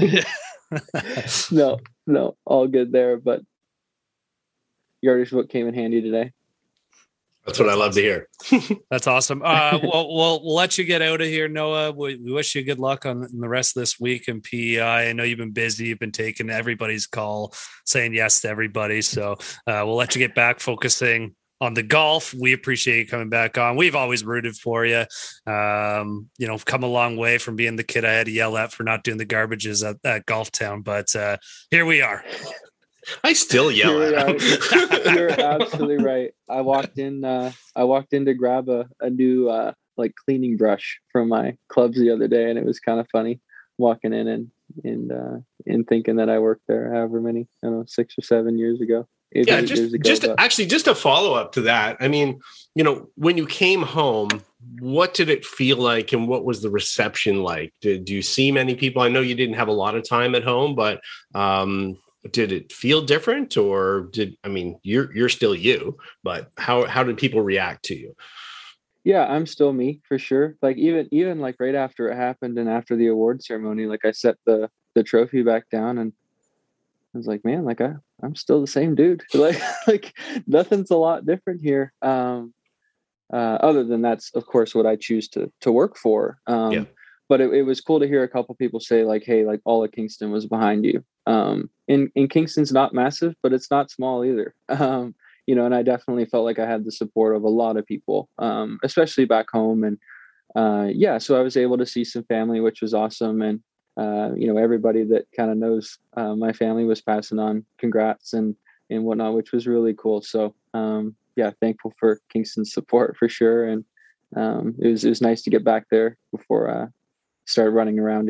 No, all good there. But yardage book came in handy today. That's what I love to hear. That's awesome. We'll let you get out of here, Noah. We wish you good luck on the rest of this week in PEI. I know you've been busy. You've been taking everybody's call, saying yes to everybody. So we'll let you get back focusing on the golf. We appreciate you coming back on. We've always rooted for you. Come a long way from being the kid I had to yell at for not doing the garbages at Golf Town. But here we are. I still yell at him. You're absolutely right. I walked in to grab a new cleaning brush from my clubs the other day, and it was kind of funny walking in and thinking that I worked there however many, 6 or 7 years ago. Just a follow up to that. I mean, when you came home, what did it feel like, and what was the reception like? Did you see many people? I know you didn't have a lot of time at home, but did it feel different, or you're still you, but how did people react to you? Yeah, I'm still me for sure. Like even like right after it happened and after the award ceremony, like I set the trophy back down and I was like, man, like I'm still the same dude. like nothing's a lot different here. Other than that's of course what I choose to work for. Yeah. But it was cool to hear a couple people say like, hey, like all of Kingston was behind you. In Kingston's not massive, but it's not small either. And I definitely felt like I had the support of a lot of people, especially back home. And so I was able to see some family, which was awesome. And, everybody that kind of knows my family was passing on congrats and whatnot, which was really cool. So, thankful for Kingston's support for sure. And it was nice to get back there before I started running around again.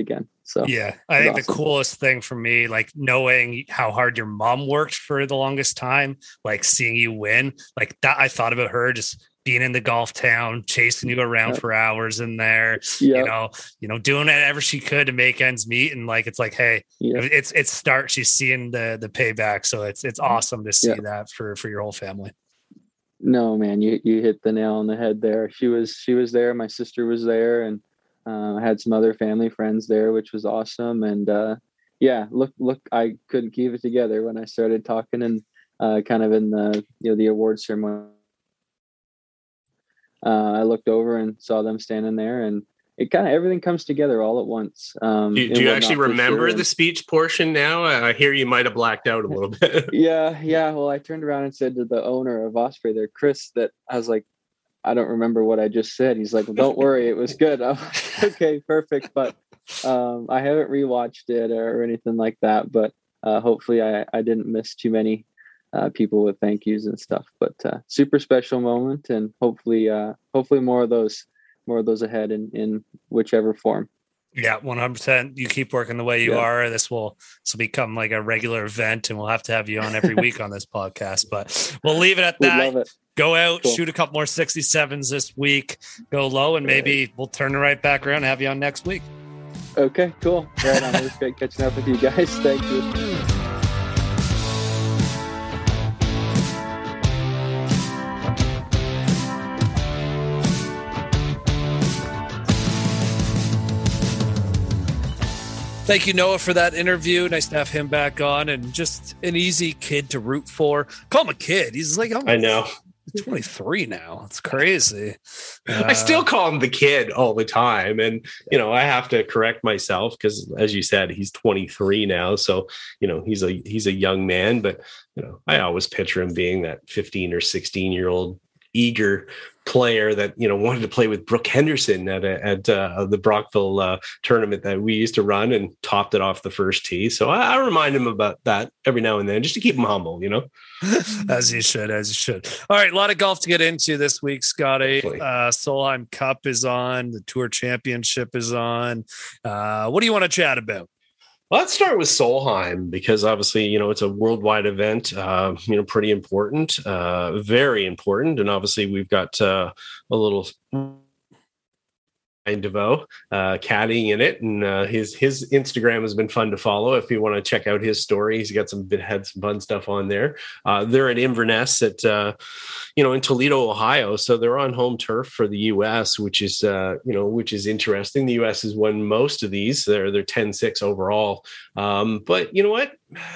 So yeah, I think awesome. the coolest thing for me, like knowing how hard your mom worked for the longest time, like seeing you win, like that, I thought about her just being in the golf town, chasing you around for hours in there, you know, doing whatever she could to make ends meet. And like, it's like, hey, it's start. She's seeing the payback. So it's awesome to see that for your whole family. No, man, you hit the nail on the head there. She was there. My sister was there, and I had some other family friends there, which was awesome. And look, I couldn't keep it together when I started talking and kind of in the awards ceremony. I looked over and saw them standing there, and it kind of everything comes together all at once. Do you actually remember the speech portion now? I hear you might have blacked out a little bit. Yeah. Well, I turned around and said to the owner of Osprey there, Chris, that I was like, I don't remember what I just said. He's like, well, don't worry, it was good. I'm like, okay, perfect. But I haven't rewatched it or anything like that. But hopefully I didn't miss too many people with thank yous and stuff. But super special moment, and hopefully more of those ahead in whichever form. Yeah, 100%. You keep working the way you are. This will become like a regular event, and we'll have to have you on every week on this podcast. But we'll leave it at that. Love it. Go out, shoot a couple more 67s this week, go low, and maybe we'll turn it right back around and have you on next week. Okay, cool. Right on. It was great catching up with you guys. Thank you. Thank you, Noah, for that interview. Nice to have him back on, and just an easy kid to root for. Call him a kid. He's like, I know. 23 now. It's crazy. I still call him the kid all the time. And, I have to correct myself because, as you said, he's 23 now. So, he's a young man, but, I always picture him being that 15 or 16-year-old eager player that wanted to play with Brooke Henderson at the Brockville tournament that we used to run, and topped it off the first tee. So I remind him about that every now and then, just to keep him humble, As you should. All right, a lot of golf to get into this week, Scotty. Solheim Cup is on, the Tour Championship is on. What do you want to chat about? Let's start with Solheim, because obviously, it's a worldwide event, pretty important, very important. And obviously we've got a little DeVoe caddying in it, and his Instagram has been fun to follow. If you want to check out his story, he's got some fun stuff on there. They're at Inverness at in Toledo, Ohio, so they're on home turf for the U.S., which is interesting. The U.S. has won most of these. They're 10-6 overall, but you know what?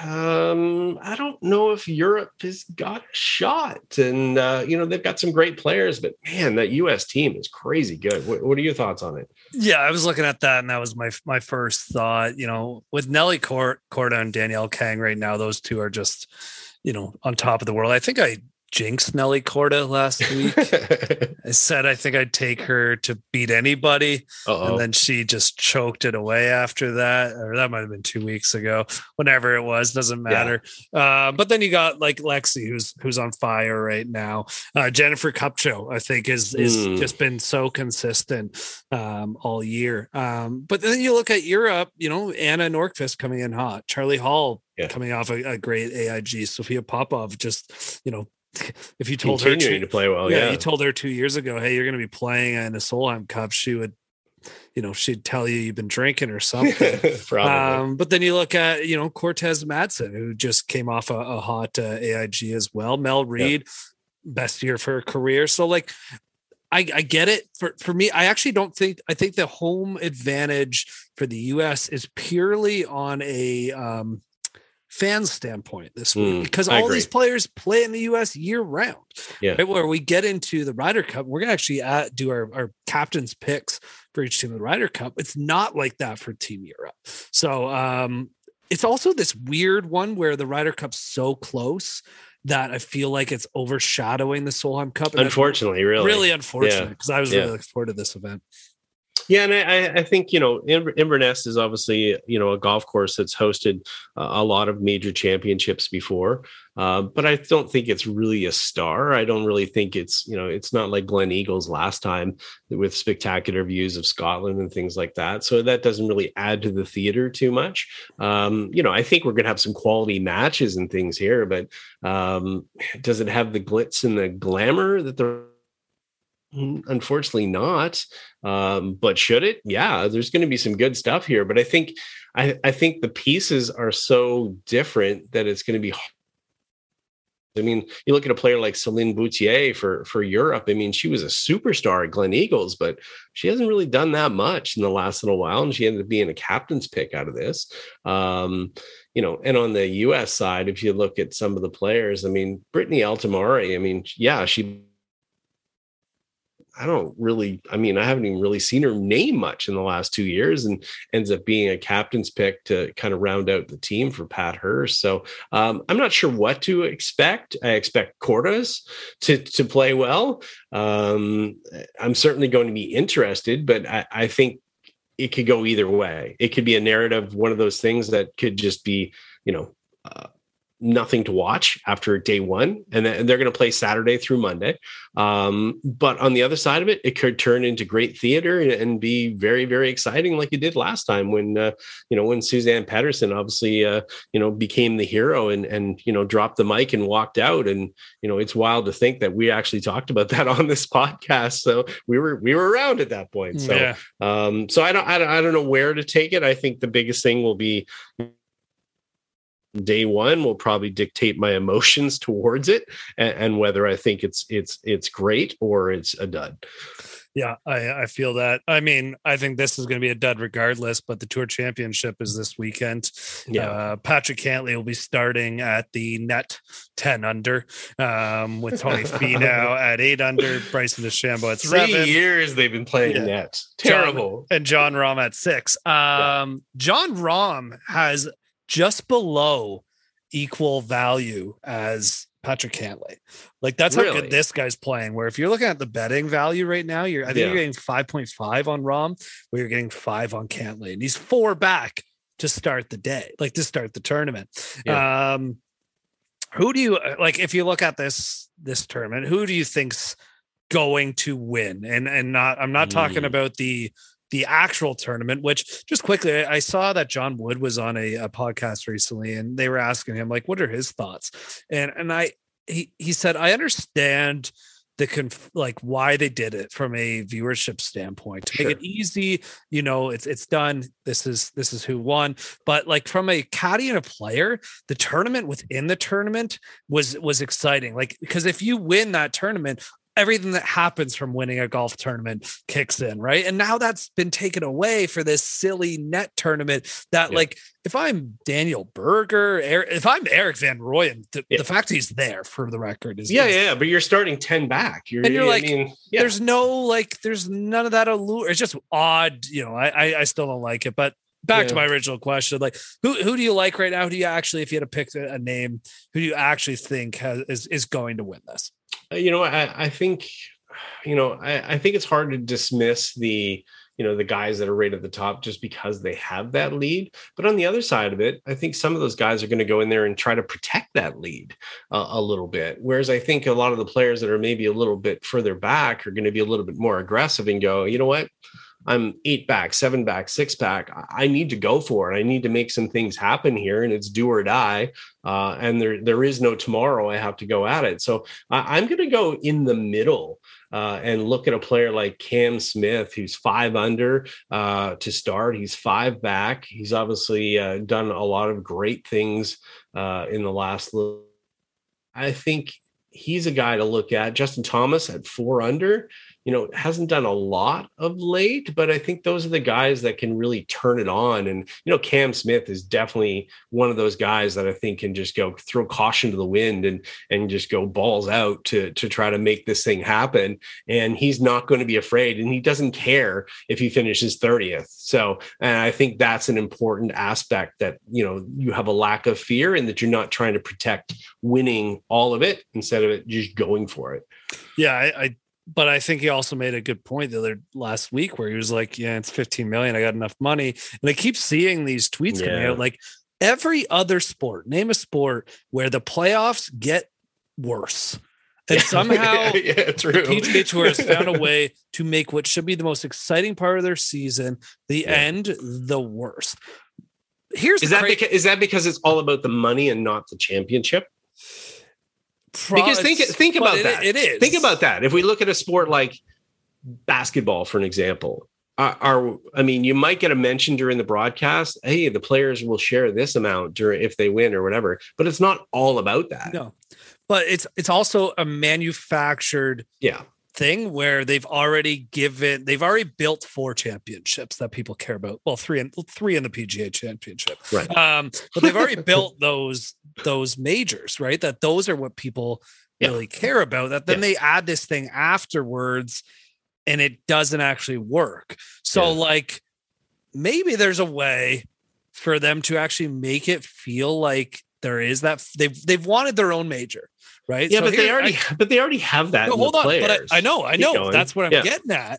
I don't know if Europe has got a shot, and they've got some great players, but man, that U.S. team is crazy good. What are your thoughts on it? Yeah, I was looking at that, and that was my first thought. With Nelly Korda and Danielle Kang right now, those two are just on top of the world. I think I jinxed Nelly Korda last week. I said I think I'd take her to beat anybody. And then she just choked it away after that. Or that might have been 2 weeks ago. Whenever it was, doesn't matter. Yeah. But then you got like Lexi, who's on fire right now. Jennifer Kupcho, I think, is just been so consistent all year. But then you look at Europe, Anna Nordqvist coming in hot. Charlie Hall coming off a great AIG. Sophia Popov just, if you told her to play well, you told her 2 years ago, hey, you're going to be playing in a Solheim Cup, she would, she'd tell you you've been drinking or something. But then you look at, Cortez Madsen, who just came off a hot AIG as well. Mel Reed, best year for her career. So like, I get it. For me, I actually I think the home advantage for the US is purely on a fan standpoint this week, because all these players play in the US year round. Right? Where we get into the Ryder Cup, we're gonna actually do our captain's picks for each team in the Ryder Cup. It's not like that for Team Europe. So it's also this weird one where the Ryder Cup's so close that I feel like it's overshadowing the Solheim Cup. And unfortunately, really unfortunate, because I was really looking forward to this event. Yeah, and I think, Inverness is obviously, a golf course that's hosted a lot of major championships before, but I don't think it's really a star. I don't really think it's not like Glen Eagles last time with spectacular views of Scotland and things like that. So that doesn't really add to the theater too much. I think we're going to have some quality matches and things here, but does it have the glitz and the glamour that the unfortunately not. But should it? Yeah, there's going to be some good stuff here. But I think the pieces are so different that it's going to be hard. I mean, you look at a player like Céline Boutier for Europe. I mean, she was a superstar at Glen Eagles, but she hasn't really done that much in the last little while, and she ended up being a captain's pick out of this. And on the U.S. side, if you look at some of the players, I mean, Brittany Altamari, I mean, yeah, I haven't even really seen her name much in the last 2 years, and ends up being a captain's pick to kind of round out the team for Pat Hurst. So I'm not sure what to expect. I expect Cordes to play well. I'm certainly going to be interested, but I think it could go either way. It could be a narrative, one of those things that could just be, nothing to watch after day one, and they're going to play Saturday through Monday. But on the other side of it, it could turn into great theater and be very, very exciting, like it did last time when Suzanne Pedersen obviously became the hero and dropped the mic and walked out. And it's wild to think that we actually talked about that on this podcast. So we were around at that point. So yeah. So I don't know where to take it. I think the biggest thing will be day one will probably dictate my emotions towards it and whether I think it's great or it's a dud. Yeah, I feel that. I mean, I think this is going to be a dud regardless, but the Tour Championship is this weekend. Yeah. Patrick Cantlay will be starting at the net 10 under with Tony Finau at 8 under, Bryson DeChambeau at 7. 3 years they've been playing net. Terrible. Jon Rahm at 6. Jon Rahm has just below equal value as Patrick Cantlay. Like that's how good this guy's playing. Where if you're looking at the betting value right now, I think you're getting 5.5 on Rahm, where you're getting 5 on Cantlay, and he's 4 back to start the day, like to start the tournament. Yeah. Who do you like if you look at this tournament? Who do you think's going to win? And not, I'm not talking about the actual tournament, which just quickly, I saw that John Wood was on a podcast recently and they were asking him like, what are his thoughts? And he said, I understand why they did it from a viewership standpoint to make it easy. It's done. This is who won. But like from a caddy and a player, the tournament within the tournament was exciting. Like, because if you win that tournament, everything that happens from winning a golf tournament kicks in, right? And now that's been taken away for this silly net tournament that like, if I'm Daniel Berger, if I'm Eric Van Rooyen, the fact he's there for the record is... but you're starting 10 back. There's none of that allure. It's just odd. I still don't like it, but back to my original question, like who do you like right now? Who do you actually, if you had to pick a name, who do you actually think is going to win this? I think it's hard to dismiss the guys that are right at the top just because they have that lead. But on the other side of it, I think some of those guys are going to go in there and try to protect that lead a little bit. Whereas I think a lot of the players that are maybe a little bit further back are going to be a little bit more aggressive and go, you know what? I'm 8 back, 7 back, 6 back. I need to go for it. I need to make some things happen here, and it's do or die. And there is no tomorrow. I have to go at it. So I'm going to go in the middle and look at a player like Cam Smith, who's 5 under to start. He's 5 back. He's obviously done a lot of great things in the last little. I think he's a guy to look at. Justin Thomas at 4 under. Hasn't done a lot of late, but I think those are the guys that can really turn it on. And, Cam Smith is definitely one of those guys that I think can just go throw caution to the wind and just go balls out to try to make this thing happen. And he's not going to be afraid, and he doesn't care if he finishes 30th. So, and I think that's an important aspect, that, you have a lack of fear and that you're not trying to protect winning all of it instead of it just going for it. Yeah. But I think he also made a good point last week where he was like, yeah, it's 15 million. I got enough money. And I keep seeing these tweets coming out, like every other sport, name a sport where the playoffs get worse. And somehow true. The PGA Tour has found a way to make what should be the most exciting part of their season, the end, the worst. Is that because it's all about the money and not the championship? Because think about that. It is. Think about that. If we look at a sport like basketball, for an example, you might get a mention during the broadcast. Hey, the players will share this amount if they win or whatever. But it's not all about that. No, but it's also a manufactured thing where they've already built 4 championships that people care about. Well, three in the PGA Championship, right? But they've already built those majors, right? That those are what people really care about. That then they add this thing afterwards, and it doesn't actually work. So, like, maybe there's a way for them to actually make it feel like there is that they've wanted their own major. Right. Yeah, so but they already have that. No, hold on. But I know. That's what I'm getting at.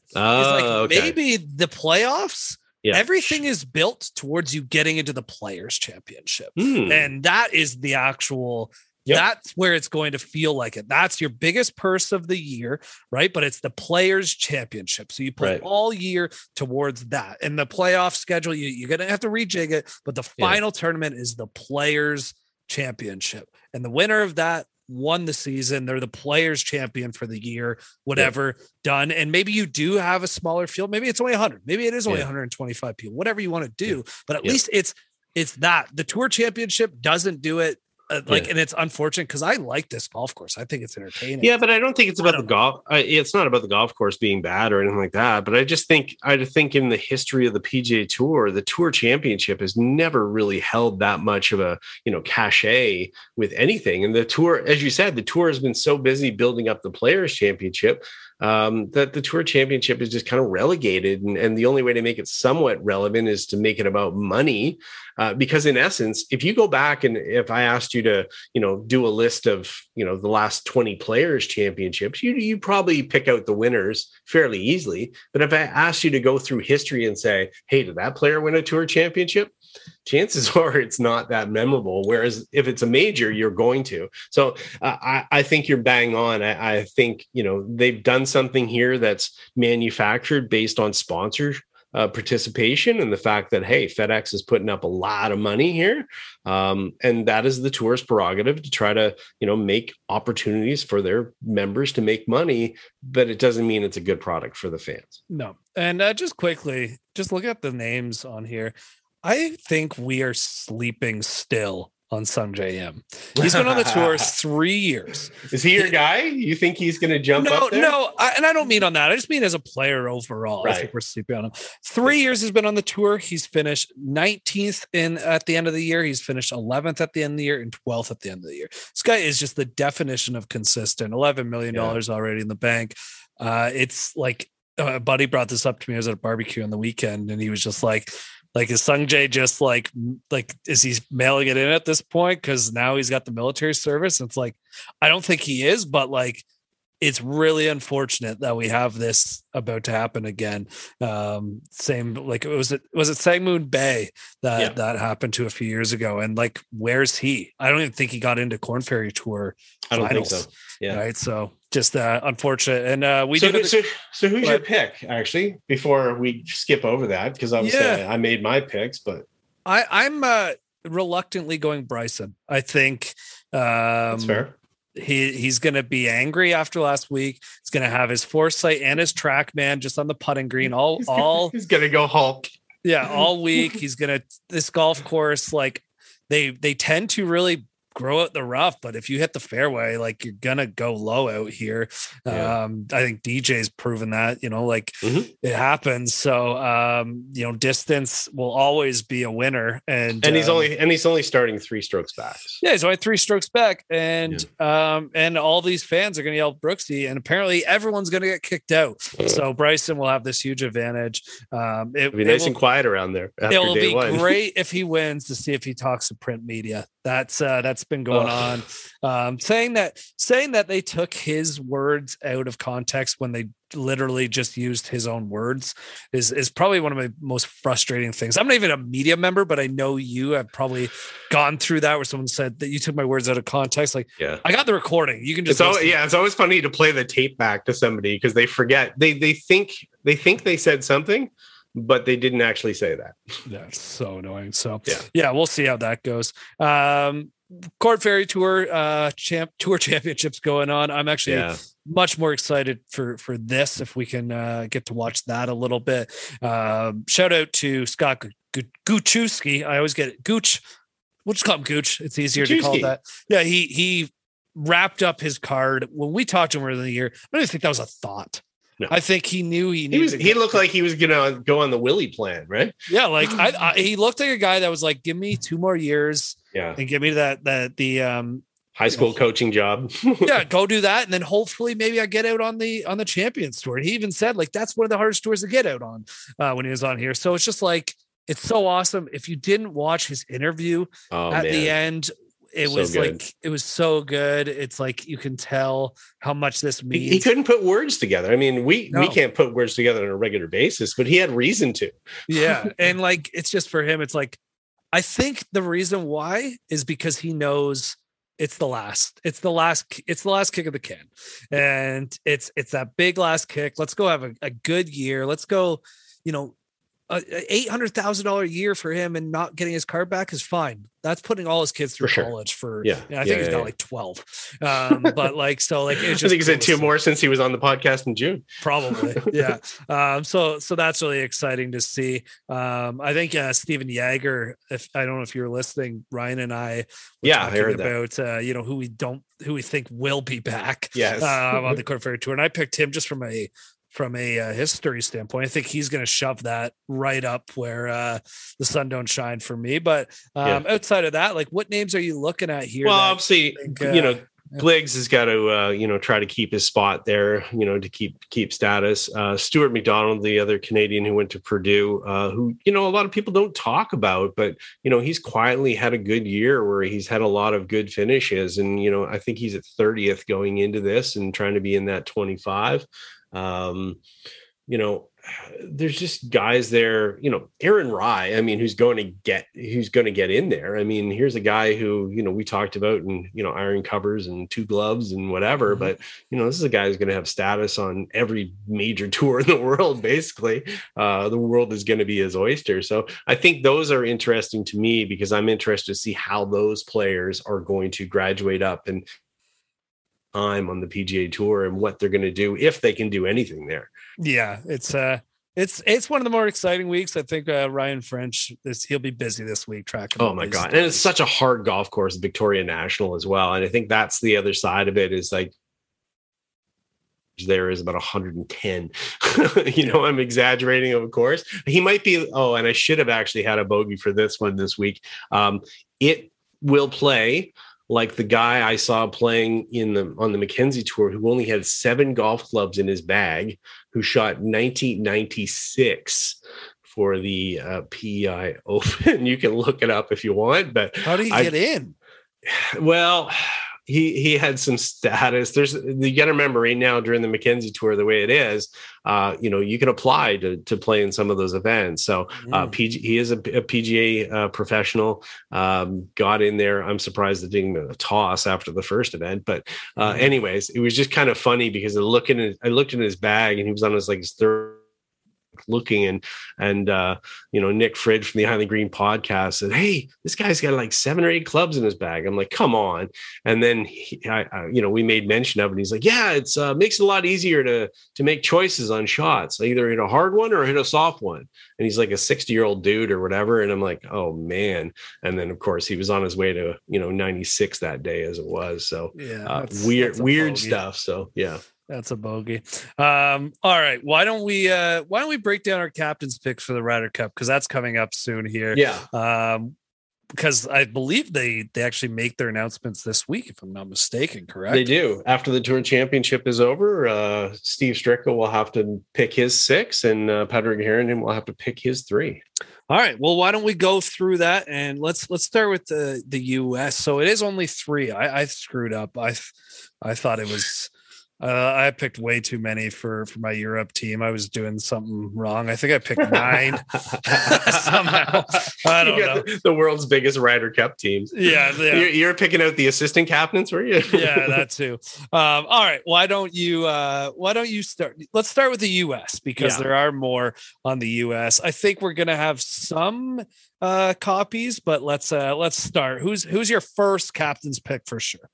Maybe the playoffs, everything is built towards you getting into the Players Championship. And that is the actual, that's where it's going to feel like it. That's your biggest purse of the year, right? But it's the Players Championship. So you play all year towards that. And the playoff schedule, you're going to have to rejig it. But the final tournament is the Players Championship. And the winner of that won the season. They're the Players Champion for the year, whatever done. And maybe you do have a smaller field. Maybe it's only 100. Maybe it is only 125 people, whatever you want to do. But at least it's that the Tour Championship doesn't do it. And it's unfortunate because I like this golf course. I think it's entertaining. Yeah, but I don't think it's about the golf. It's not about the golf course being bad or anything like that. But I think in the history of the PGA Tour, the Tour Championship has never really held that much of a cachet with anything. And the Tour, as you said, the Tour has been so busy building up the Players Championship that the Tour Championship is just kind of relegated. And the only way to make it somewhat relevant is to make it about money. Because in essence, if you go back and if I asked you to, do a list of, the last 20 Players Championships, you probably pick out the winners fairly easily. But if I asked you to go through history and say, hey, did that player win a Tour Championship? Chances are it's not that memorable. Whereas if it's a major, you're going to. So I think you're bang on. I think, they've done something here that's manufactured based on sponsor participation and the fact that, hey, FedEx is putting up a lot of money here. And that is the Tour's prerogative to try to, make opportunities for their members to make money. But it doesn't mean it's a good product for the fans. No. And just quickly, just look at the names on here. I think we are sleeping still on Sungjae Im. He's been on the tour 3 years. Is he your guy? You think he's going to jump up there? No, and I don't mean on that. I just mean as a player overall. Right. I think we're sleeping on him. 3 years he's been on the tour. He's finished 19th at the end of the year. He's finished 11th at the end of the year and 12th at the end of the year. This guy is just the definition of consistent. $11 million already in the bank. It's like a buddy brought this up to me. I was at a barbecue on the weekend, and he was just like, is Sungjae just like, is he mailing it in at this point? Because now he's got the military service. It's like, I don't think he is, but like, it's really unfortunate that we have this about to happen again. Same, like, was it Sangmoon Bae that happened to a few years ago? And like, where's he? I don't even think he got into Korn Ferry Tour finals. I don't think so. Yeah. Right. So just unfortunate. And so who's your pick, actually, before we skip over that? Because obviously I made my picks, but I'm reluctantly going Bryson. I think that's fair. He's going to be angry after last week. He's going to have his foresight and his TrackMan just on the putting green he's going to go Hulk. Yeah, all week. He's going to this golf course, like they tend to really grow out the rough, but if you hit the fairway, like you're gonna go low out here. I think DJ's proven that, it happens. So distance will always be a winner, and he's only starting 3 strokes back. Yeah, he's only 3 strokes back, and all these fans are gonna yell Brooksy, and apparently everyone's gonna get kicked out. So Bryson will have this huge advantage. It'll be nice and quiet around there. It'll be great if he wins to see if he talks to print media. That's been going on. Saying that they took his words out of context when they literally just used his own words is probably one of my most frustrating things. I'm not even a media member, but I know you have probably gone through that where someone said that you took my words out of context. Like, yeah, I got the recording. You can just it's always funny to play the tape back to somebody because they forget. They think they said something, but they didn't actually say that. That's so annoying. So yeah, we'll see how that goes. Corn Ferry Tour Tour Championships going on. I'm actually much more excited for this if we can get to watch that a little bit. Shout out to Scott Guchewski. I always get it. Gooch. We'll just call him Gooch. It's easier to call that. Yeah, he wrapped up his card when we talked to him earlier in the year. I don't even think that was a thought. No. I think he knew he looked like he was gonna go on the Willie plan, right? Yeah, like he looked like a guy that was like, give me 2 more years, and give me the high school coaching job. Yeah, go do that, and then hopefully maybe I get out on the Champions Tour. And he even said like that's one of the hardest tours to get out on when he was on here. So it's just like it's so awesome. If you didn't watch his interview the end. It was like it was so good. It's like you can tell how much this means. He couldn't put words together. I mean, we can't put words together on a regular basis, but he had reason to. Yeah, and like it's just for him. It's like I think the reason why is because he knows it's the last kick of the can, and it's that big last kick. Let's go have a good year. Let's go. $800,000 a year for him and not getting his card back is fine. That's putting all his kids through college I think he's now like 12. But like, so like, it's just, I think he's had 2 more since he was on the podcast in June. Probably. Yeah. So that's really exciting to see. I think Steven Yager, I don't know if you're listening, Ryan and I were talking about, who we think will be back on the Corn Ferry Tour. And I picked him just from a history standpoint. I think he's going to shove that right up where the sun don't shine for me. But outside of that, like what names are you looking at here? Well, obviously, Gliggs has got to, try to keep his spot there, to keep status. Stuart McDonald, the other Canadian who went to Purdue, who, a lot of people don't talk about, but, he's quietly had a good year where he's had a lot of good finishes. And, I think he's at 30th going into this and trying to be in that 25. There's just guys there, Aaron Rye, I mean, who's going to get in there. I mean, here's a guy who, we talked about and, iron covers and 2 gloves and whatever, but, this is a guy who's going to have status on every major tour in the world. Basically, the world is going to be his oyster. So I think those are interesting to me because I'm interested to see how those players are going to graduate up and time on the PGA Tour and what they're going to do if they can do anything there. Yeah, it's one of the more exciting weeks. I think Ryan French he'll be busy this week tracking. Oh my god, and it's such a hard golf course, Victoria National as well. And I think that's the other side of it is like there is about 110. I'm exaggerating, of course. He might be. Oh, and I should have actually had a bogey for this one this week. It will play like the guy I saw playing on the Mackenzie Tour, who only had 7 golf clubs in his bag, who shot 1996 for the PEI Open. You can look it up if you want, but how did he get in? Well, he had some status. You got to remember right now during the Mackenzie Tour, the way it is, you can apply to play in some of those events. So he is a PGA professional, got in there. I'm surprised that didn't get a toss after the first event, but anyways, it was just kind of funny because I looked in his bag and he was on his third looking and Nick Fridge from the Highland Green podcast said, "Hey, this guy's got like 7 or 8 clubs in his bag." I'm like, "Come on." And then we made mention of it. And he's like, "Yeah, it's makes it a lot easier to make choices on shots. I either hit a hard one or hit a soft one." And he's like a 60-year-old dude or whatever. And I'm like, "Oh man." And then of course he was on his way to 96 that day as it was. So weird stuff. So yeah. That's a bogey. All right. Why don't we break down our captain's picks for the Ryder Cup? Because that's coming up soon here. Yeah. Because I believe they actually make their announcements this week, if I'm not mistaken, correct? They do. After the Tour Championship is over, Steve Stricker will have to pick his 6 and Patrick Harrington will have to pick his 3. All right. Well, why don't we go through that and let's start with the US. So it is only 3. I screwed up. I thought it was I picked way too many for my Europe team. I was doing something wrong. I think I picked 9 somehow. I don't know. The world's biggest Ryder Cup teams. Yeah. You're picking out the assistant captains, were you? Yeah, that too. All right. Why don't you start? Let's start with the US because there are more on the US. I think we're gonna have some copies, but let's start. Who's your first captain's pick for sure?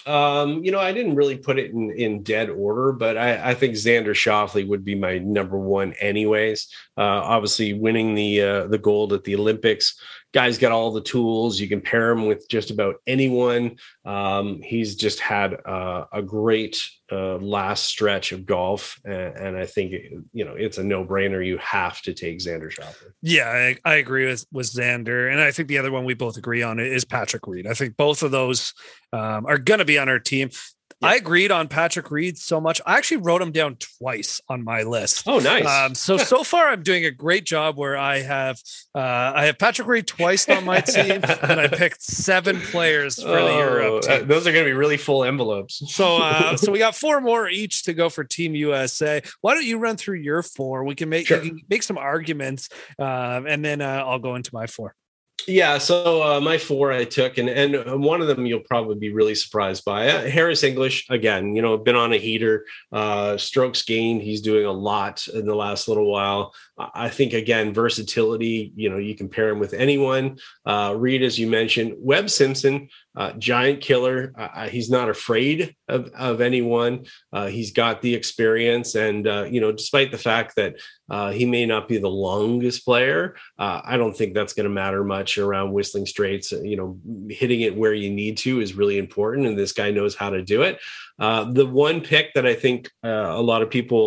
I didn't really put it in dead order, but I think Xander Schauffele would be my number 1 anyways. Obviously winning the gold at the Olympics. Guy's got all the tools. You can pair him with just about anyone. He's just had a great last stretch of golf, and I think it's a no-brainer. You have to take Xander Schauffele. Yeah, I agree with Xander, and I think the other one we both agree on is Patrick Reed. I think both of those are going to be on our team. Yeah. I agreed on Patrick Reed so much. I actually wrote him down twice on my list. Oh, nice. So far I'm doing a great job where I have Patrick Reed twice on my team, and I picked 7 players for the Europe team. Those are going to be really full envelopes. So we got 4 more each to go for Team USA. Why don't you run through your 4? We can make some arguments, and then I'll go into my 4. Yeah, so my 4 I took, and one of them you'll probably be really surprised by. Harris English, again, been on a heater, strokes gained. He's doing a lot in the last little while. I think, again, versatility, you can pair him with anyone. Reed, as you mentioned, Webb Simpson, giant killer. He's not afraid of anyone. He's got the experience. And, despite the fact that he may not be the longest player, I don't think that's going to matter much around Whistling Straits. Hitting it where you need to is really important. And this guy knows how to do it. The one pick that I think a lot of people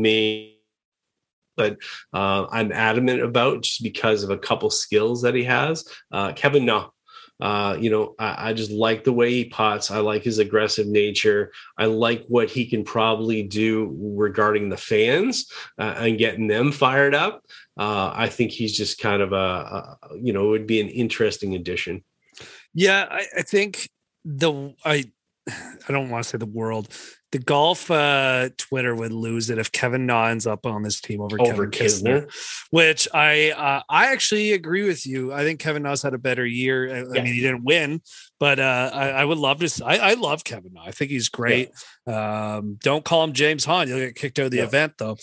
but I'm adamant about just because of a couple skills that he has. Kevin Na. I just like the way he pots. I like his aggressive nature. I like what he can probably do regarding the fans and getting them fired up. I think he's just kind of it would be an interesting addition. Yeah, I think I don't want to say the world. The golf Twitter would lose it if Kevin Na ends up on this team over Kevin Kisner, which I actually agree with you. I think Kevin Na's had a better year. I mean, he didn't win, but I would love to. I love Kevin Na. I think he's great. Yeah. Don't call him James Hahn. You'll get kicked out of the event though.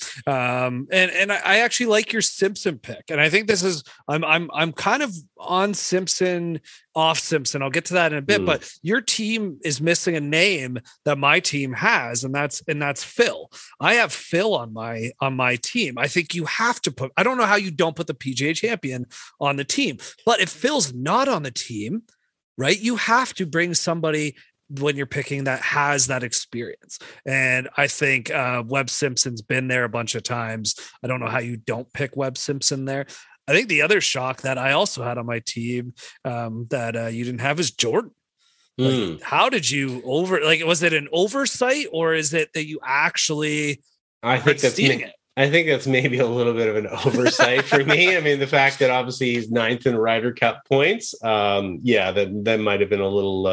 And I actually like your Simpson pick, and I think this is I'm kind of on Simpson, off Simpson. I'll get to that in a bit, but your team is missing a name that my team has, and that's Phil. I have Phil on my team. I think you have to put. I don't know how you don't put the PGA champion on the team, but if Phil's not on the team, right, you have to bring somebody when you're picking that has that experience. And I think Webb Simpson's been there a bunch of times. I don't know how you don't pick Webb Simpson there. I think the other shock that I also had on my team that you didn't have is Jordan. Like, how did you was it an oversight, or is it that you actually I think that's maybe a little bit of an oversight for me. I mean, the fact that obviously he's 9th in Ryder Cup points, that might have been a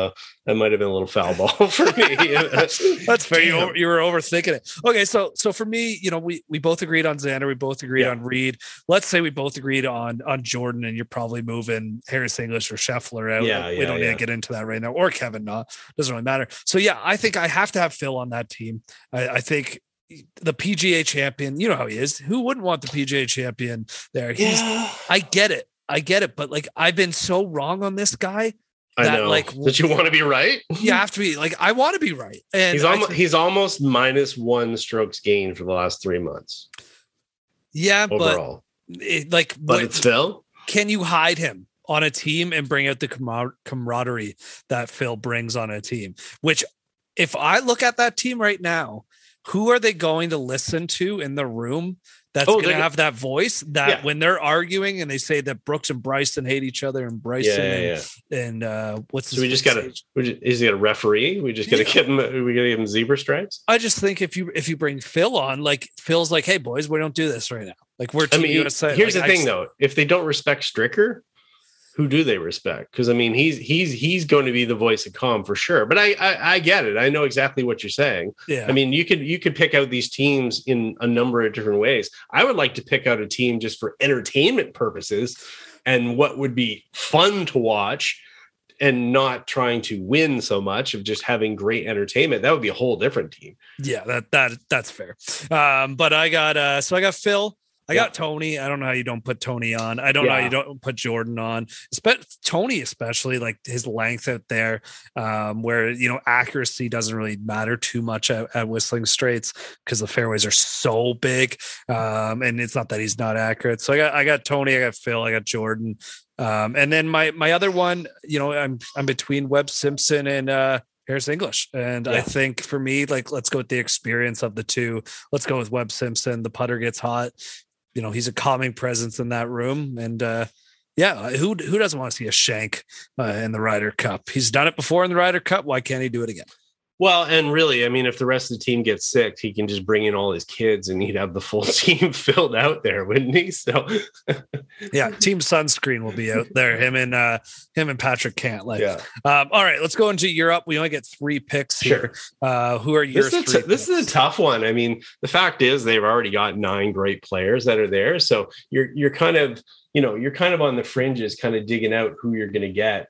little foul ball for me. That's fair. You were overthinking it. Okay, so for me, we both agreed on Xander. We both agreed on Reed. Let's say we both agreed on Jordan, and you're probably moving Harris English or Scheffler out. We don't need to get into that right now, or Kevin Na. Doesn't really matter. So I think I have to have Phil on that team. I think the PGA champion, you know how he is. Who wouldn't want the PGA champion there? I get it. But I've been so wrong on this guy. That you want to be right. You have to be I want to be right. And he's almost -1 strokes gained for the last 3 months. Yeah, overall. But it's Phil. Can you hide him on a team and bring out the camaraderie that Phil brings on a team? Which, if I look at that team right now, who are they going to listen to in the room that's going to have that voice that when they're arguing and they say that Brooks and Bryson hate each other, and Bryson and what's so we just got is he a referee? We just got to give him zebra stripes. I just think if you bring Phil on, Phil's hey boys, we don't do this right now. Like we're I Team mean, USA. here's like, the thing, though. If they don't respect Stricker, who do they respect? Because I mean, he's going to be the voice of calm for sure. But I get it. I know exactly what you're saying. Yeah. I mean, you could pick out these teams in a number of different ways. I would like to pick out a team just for entertainment purposes and what would be fun to watch, and not trying to win so much, of just having great entertainment. That would be a whole different team. Yeah, that's fair. But I got Phil. I got Tony. I don't know how you don't put Tony on. I don't know how you don't put Jordan on. Tony, especially, like his length out there, where, you know, accuracy doesn't really matter too much at Whistling Straits because the fairways are so big. And it's not that he's not accurate. So I got Tony, I got Phil, I got Jordan. And then my other one, you know, I'm between Webb Simpson and Harris English. And I think for me, like, let's go with the experience of the two. Let's go with Webb Simpson. The putter gets hot. You know, he's a calming presence in that room. And who doesn't want to see a shank in the Ryder Cup? He's done it before in the Ryder Cup. Why can't he do it again? Well, and really, I mean, if the rest of the team gets sick, he can just bring in all his kids and he'd have the full team filled out there, wouldn't he? So yeah, Team Sunscreen will be out there. Him and Patrick Cantlay. All right, let's go into Europe. We only get 3 picks here. Who are your three? This is a tough one. I mean, the fact is they've already got 9 great players that are there. So you're kind of, you know, you're kind of on the fringes, kind of digging out who you're going to get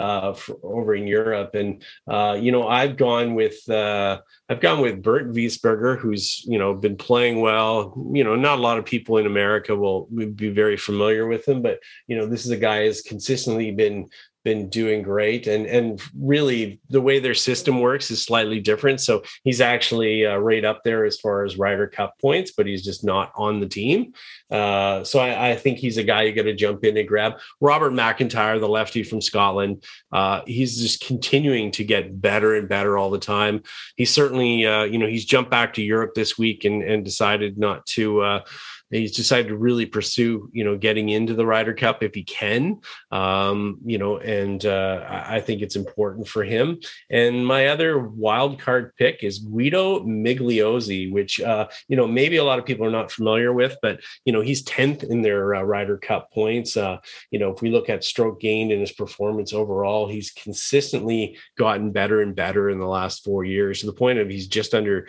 over in Europe. And, you know, I've gone with Bert Wiesberger, who's, you know, been playing well. You know, not a lot of people in America will be very familiar with him, but, you know, this is a guy who's consistently been doing great, and really the way their system works is slightly different. So he's actually right up there as far as Ryder Cup points, but he's just not on the team. So I think he's a guy you got to jump in and grab. Robert McIntyre, the lefty from Scotland, he's just continuing to get better and better all the time. He's certainly, you know, he's jumped back to Europe this week and decided not to. He's decided to really pursue, you know, getting into the Ryder Cup if he can, you know, and I think it's important for him. And my other wild card pick is Guido Migliozzi, which, you know, maybe a lot of people are not familiar with, but, you know, he's 10th in their Ryder Cup points. You know, if we look at stroke gained and his performance overall, he's consistently gotten better and better in the last 4 years, to the point of he's just under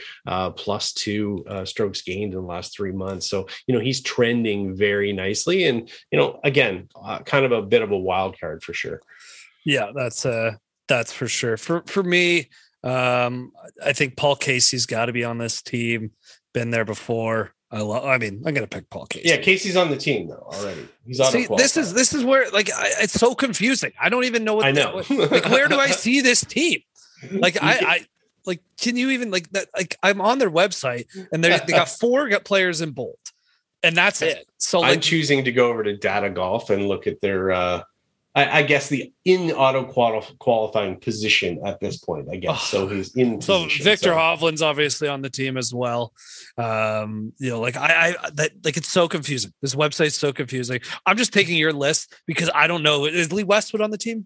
+2 strokes gained in the last 3 months. So, you know, he's trending very nicely, and, you know, again, kind of a bit of a wild card for sure. Yeah, that's for sure. For me, I think Paul Casey's got to be on this team. Been there before. I mean, I'm going to pick Paul Casey. Yeah, Casey's on the team though already. He's on. See, this is where, like, it's so confusing. I don't even know what. I know. Like, where do I see this team? Like, I like. Can you even, like, that? Like, I'm on their website and they got 4 players in bold, and that's it. So, like, I'm choosing to go over to Data Golf and look at their. I guess the in auto qualifying position at this point, I guess. So he's in. So position, Victor Hovland's obviously on the team as well. You know, like like, it's so confusing. This website's so confusing. I'm just taking your list because I don't know. Is Lee Westwood on the team?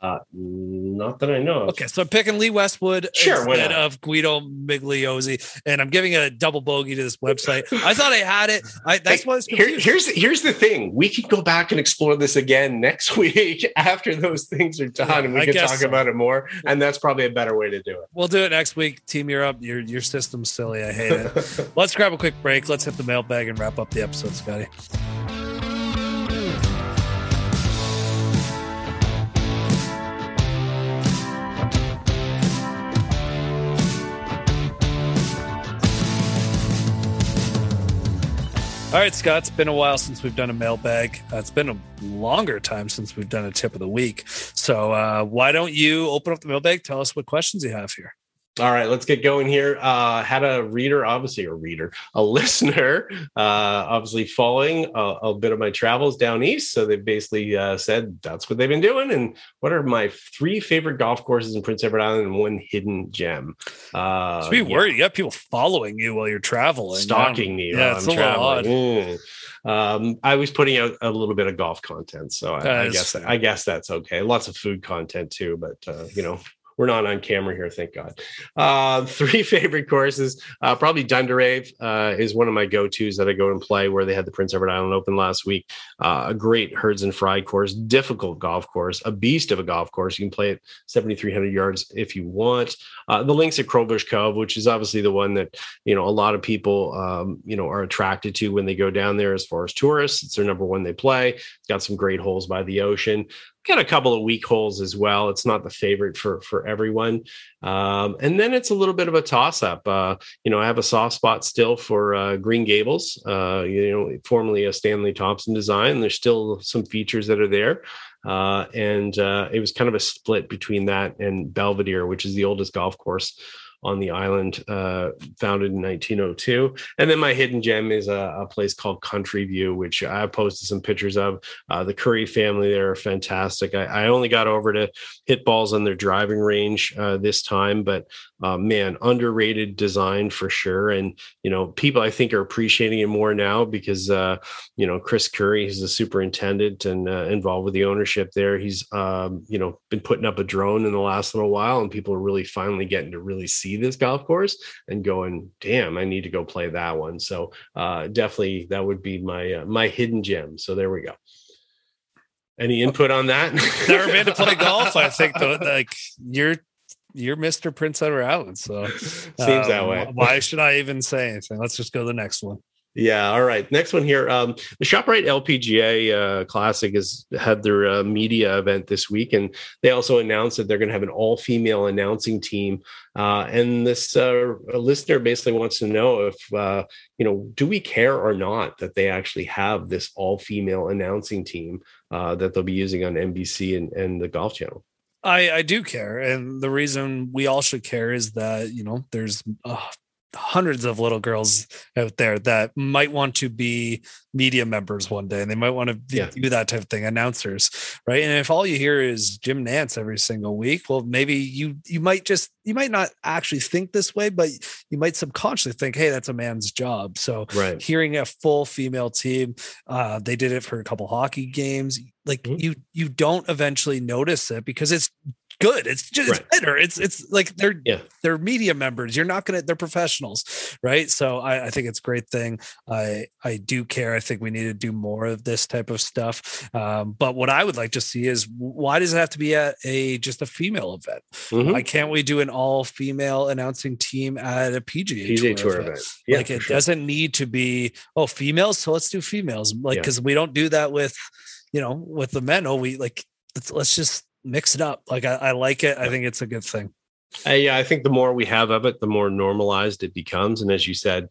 Not that I know of. Okay, so I'm picking Lee Westwood instead of Guido Migliozzi, and I'm giving a double bogey to this website. I thought I had it. That's why it's here's the thing. We could go back and explore this again next week after those things are done, and we can talk about it more. And that's probably a better way to do it. We'll do it next week. Team Europe, your system's silly. I hate it. Let's grab a quick break. Let's hit the mailbag and wrap up the episode, Scotty. All right, Scott, it's been a while since we've done a mailbag. It's been a longer time since we've done a tip of the week. So why don't you open up the mailbag? Tell us what questions you have here. All right, let's get going here. Had a listener, obviously following a bit of my travels down east. So they basically said that's what they've been doing. And what are my 3 favorite golf courses in Prince Edward Island and 1 hidden gem? So be worried. You got people following you while you're traveling. Stalking me while I'm traveling. I was putting out a little bit of golf content. So I guess that's okay. Lots of food content too, but, you know, we're not on camera here, thank God. 3 favorite courses, probably Dunderave is one of my go-tos that I go and play, where they had the Prince Edward Island Open last week. A great herds and fry course, difficult golf course, a beast of a golf course. You can play it 7,300 yards if you want. The links at Crowbush Cove, which is obviously the one that, a lot of people, are attracted to when they go down there as far as tourists. It's their number one they play. It's got some great holes by the ocean. Got a couple of weak holes as well. It's not the favorite for everyone. And then it's a little bit of a toss-up. I have a soft spot still for Green Gables, formerly a Stanley Thompson design. There's still some features that are there. And it was kind of a split between that and Belvedere, which is the oldest golf course on the island, founded in 1902. And then my hidden gem is a place called Country View, which I posted some pictures of. The Curry family there are fantastic. I only got over to hit balls on their driving range this time, but man, underrated design for sure. And, people I think are appreciating it more now because, Chris Curry, he's the superintendent and involved with the ownership there. He's, been putting up a drone in the last little while, and people are really finally getting to really see this golf course and going, damn, I need to go play that one. So definitely that would be my hidden gem. So there we go. Any input on that? Never been to play golf. I think you're Mr. Prince Edward Island. So seems that way. Why should I even say anything? Let's just go to the next one. Yeah. All right. Next one here. The ShopRite LPGA Classic has had their media event this week, and they also announced that they're going to have an all-female announcing team. And this listener basically wants to know if, do we care or not that they actually have this all-female announcing team that they'll be using on NBC and the Golf Channel? I do care. And the reason we all should care is that, there's hundreds of little girls out there that might want to be media members one day, and they might want to do that type of thing, announcers, right? And if all you hear is Jim Nantz every single week, well, maybe you might not actually think this way, but you might subconsciously think, hey, that's a man's job. So hearing a full female team, they did it for a couple hockey games. Like you don't eventually notice it because it's good. It's just it's better. It's like they're media members. They're professionals, right? So I think it's a great thing. I do care. I think we need to do more of this type of stuff. But what I would like to see is, why does it have to be just a female event? Mm-hmm. Why can't we do an all female announcing team at a PGA Tour event? Yeah, it doesn't need to be females. So let's do females. Because we don't do that with the men. Let's just mix it up. I like it. I think it's a good thing. I think the more we have of it, the more normalized it becomes. And as you said,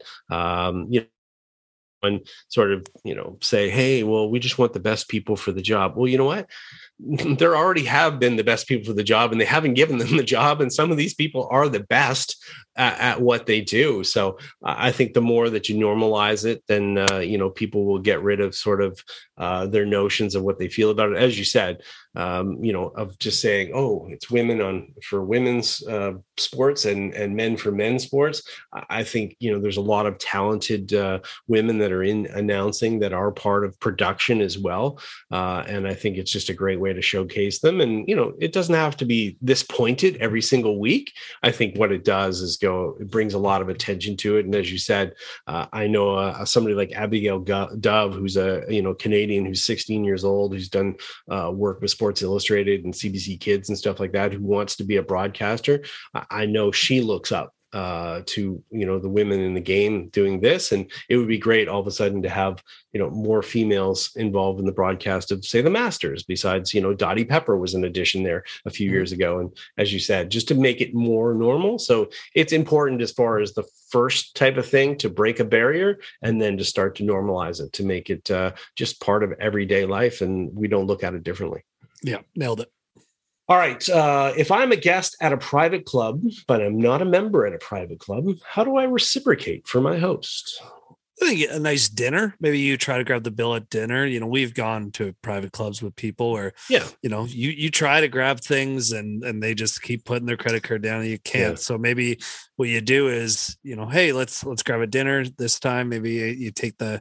and sort of, say, hey, well, we just want the best people for the job. Well, you know what? There already have been the best people for the job, and they haven't given them the job. And some of these people are the best at what they do. So I think the more that you normalize it, then, people will get rid of sort of their notions of what they feel about it. As you said, of just saying, oh, it's women for women's sports and men for men's sports. I think, there's a lot of talented women that are in announcing that are part of production as well. And I think it's just a great way to showcase them. And, it doesn't have to be this pointed every single week. I think what it does is it brings a lot of attention to it. And as you said, I know somebody like Abigail Dove, who's a Canadian, who's 16 years old, who's done work with Sports Illustrated and CBC Kids and stuff like that, who wants to be a broadcaster. I know she looks up to the women in the game doing this, and it would be great all of a sudden to have more females involved in the broadcast of, say, the Masters, besides Dottie Pepper was an addition there a few years ago. And as you said, just to make it more normal. So it's important as far as the first type of thing to break a barrier, and then to start to normalize it, to make it just part of everyday life, and we don't look at it differently. Yeah, nailed it. All right. If I'm a guest at a private club, but I'm not a member at a private club, how do I reciprocate for my host? I think a nice dinner. Maybe you try to grab the bill at dinner. We've gone to private clubs with people where, you try to grab things and they just keep putting their credit card down and you can't. Yeah. So maybe what you do is, hey, let's grab a dinner this time. Maybe you take the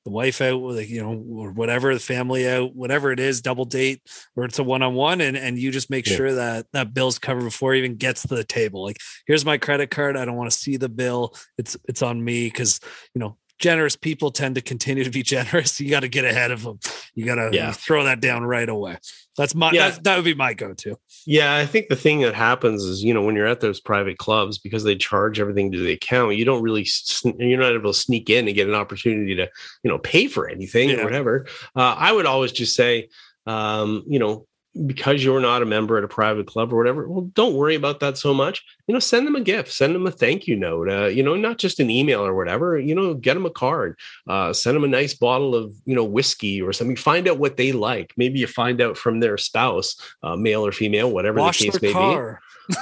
the wife out, like, or whatever, the family out, whatever it is, double date, or it's a one-on-one, and you just make sure that that bill's covered before it even gets to the table. Like, here's my credit card. I don't want to see the bill. It's on me, because generous people tend to continue to be generous. You got to get ahead of them. You got to throw that down right away. That's that would be my go-to. Yeah, I think the thing that happens is, when you're at those private clubs, because they charge everything to the account, you're not able to sneak in and get an opportunity to, pay for anything or whatever. I would always just say, because you're not a member at a private club or whatever, well, don't worry about that so much. Send them a gift, send them a thank you note, not just an email or whatever, get them a card, send them a nice bottle of, whiskey or something. Find out what they like. Maybe you find out from their spouse, male or female, whatever the case may be.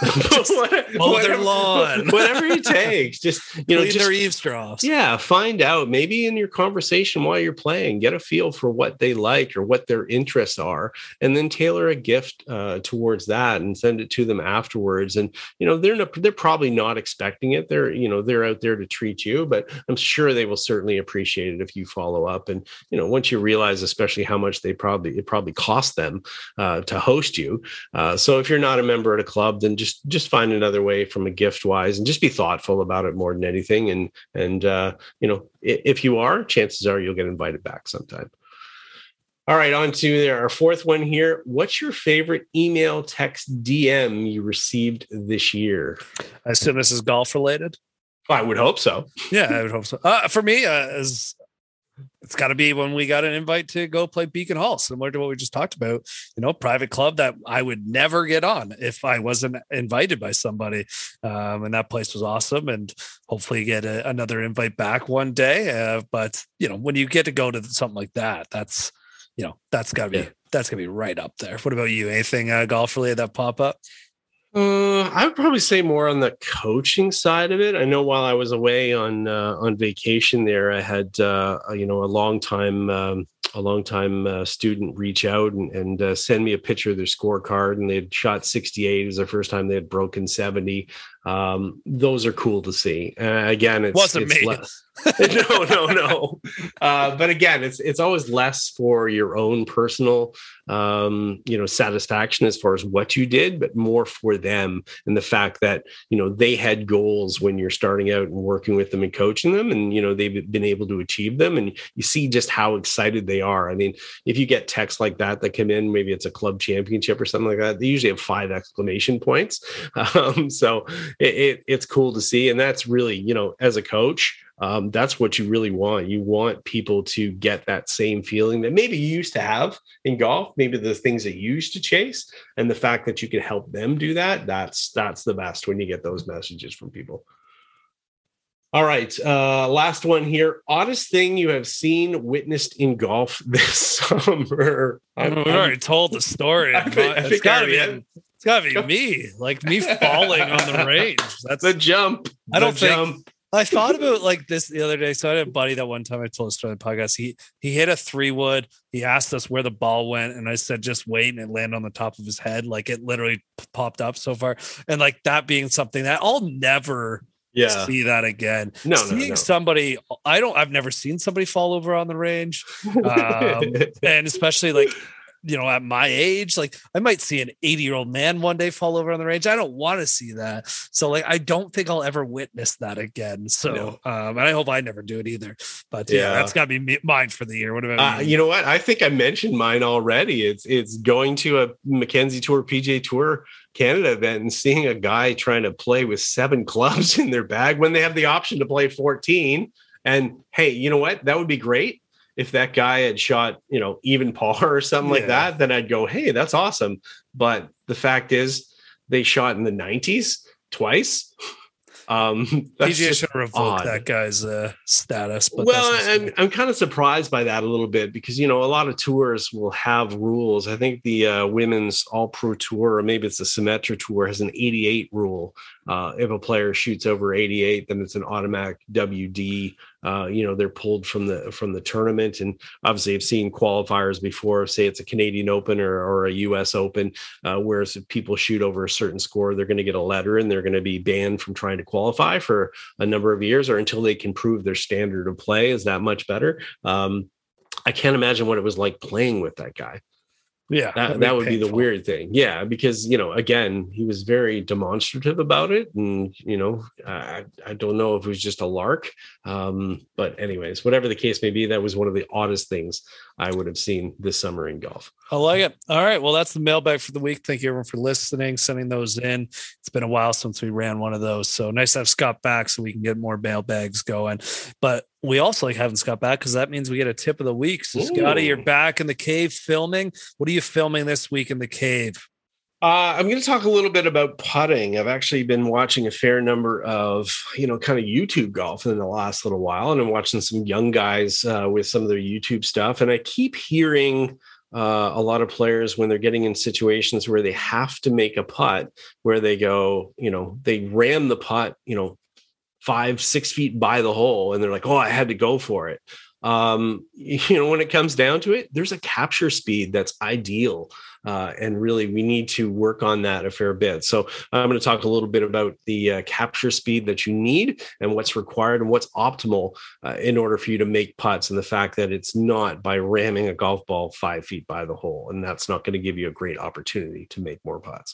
Mow their lawn, whatever it takes. Just clean their eavesdrops. Yeah, find out. Maybe in your conversation while you're playing, get a feel for what they like or what their interests are, and then tailor a gift towards that and send it to them afterwards. And they're probably not expecting it. They're out there to treat you, but I'm sure they will certainly appreciate it if you follow up. And once you realize, especially how much it probably cost them to host you. So if you're not a member at a club, then just find another way from a gift wise, and just be thoughtful about it more than anything. And if you are, chances are you'll get invited back sometime. All right, on to our fourth one here. What's your favorite email, text, DM you received this year? I assume this is golf related. I would hope so. Yeah, I would hope so. For me, it's got to be when we got an invite to go play Beacon Hall, similar to what we just talked about, private club that I would never get on if I wasn't invited by somebody. And that place was awesome, and hopefully get another invite back one day. But when you get to go to something like that, that's gotta be right up there. What about you? Anything golf related that pop up? I would probably say more on the coaching side of it. I know while I was away on vacation there, I had a long time student reach out and send me a picture of their scorecard, and they'd shot 68. It was their first time they had broken 70. Those are cool to see. Again, it wasn't me. No. But again, it's always less for your own personal, satisfaction as far as what you did, but more for them and the fact that, they had goals when you're starting out and working with them and coaching them, and, they've been able to achieve them. And you see just how excited they are. I mean, if you get texts like that come in, maybe it's a club championship or something like that, they usually have 5 exclamation points. So it's cool to see. And that's really, as a coach, that's what you really want. You want people to get that same feeling that maybe you used to have in golf, maybe the things that you used to chase, and the fact that you can help them do that. That's the best when you get those messages from people. All right. Last one here. Oddest thing you have seen, witnessed in golf this summer. We already told the story. It's gotta be me. Like me falling on the range. That's the jump. I thought about like this the other day. So I had a buddy that one time I told a story on the podcast. He hit a 3-wood. He asked us where the ball went, and I said, just wait, and it landed on the top of his head. Like it literally popped up so far. And like that being something that I'll never see that again. Seeing somebody, I've never seen somebody fall over on the range. And especially like, at my age, like I might see an 80-year-old man one day fall over on the range. I don't want to see that. So like, I don't think I'll ever witness that again. So, and I hope I never do it either, but that's gotta be mine for the year. What about you? You know what? I think I mentioned mine already. It's going to a Mackenzie Tour, PGA Tour Canada event and seeing a guy trying to play with 7 clubs in their bag when they have the option to play 14. And hey, you know what? That would be great. If that guy had shot, even par or something like that, then I'd go, hey, that's awesome. But the fact is they shot in the 90s twice. PGA should revoke that guy's status. But I'm kind of surprised by that a little bit because, a lot of tours will have rules. I think the women's all pro tour, or maybe it's the Symetra tour, has an 88 rule. If a player shoots over 88, then it's an automatic WD they're pulled from the tournament. And obviously I've seen qualifiers before, say it's a Canadian Open or a US Open, whereas if people shoot over a certain score, they're going to get a letter and they're going to be banned from trying to qualify for a number of years, or until they can prove their standard of play is that much better. I can't imagine what it was like playing with that guy. Yeah, that would be the weird thing. Yeah, because, again, he was very demonstrative about it. And, I don't know if it was just a lark. But anyways, whatever the case may be, that was one of the oddest things I would have seen this summer in golf. I like it. All right. Well, that's the mailbag for the week. Thank you everyone for listening, sending those in. It's been a while since we ran one of those. So nice to have Scott back so we can get more mailbags going. But we also like having Scott back because that means we get a tip of the week. So Scotty, you're back in the cave filming. What are you filming this week in the cave? I'm going to talk a little bit about putting. I've actually been watching a fair number of, kind of YouTube golf in the last little while. And I'm watching some young guys with some of their YouTube stuff. And I keep hearing a lot of players when they're getting in situations where they have to make a putt, where they go, they ram the putt, 5-6 feet by the hole. And they're like, oh, I had to go for it. When it comes down to it, there's a capture speed that's ideal. And really, we need to work on that a fair bit. So I'm going to talk a little bit about the capture speed that you need and what's required and what's optimal in order for you to make putts, and the fact that it's not by ramming a golf ball 5 feet by the hole. And that's not going to give you a great opportunity to make more putts.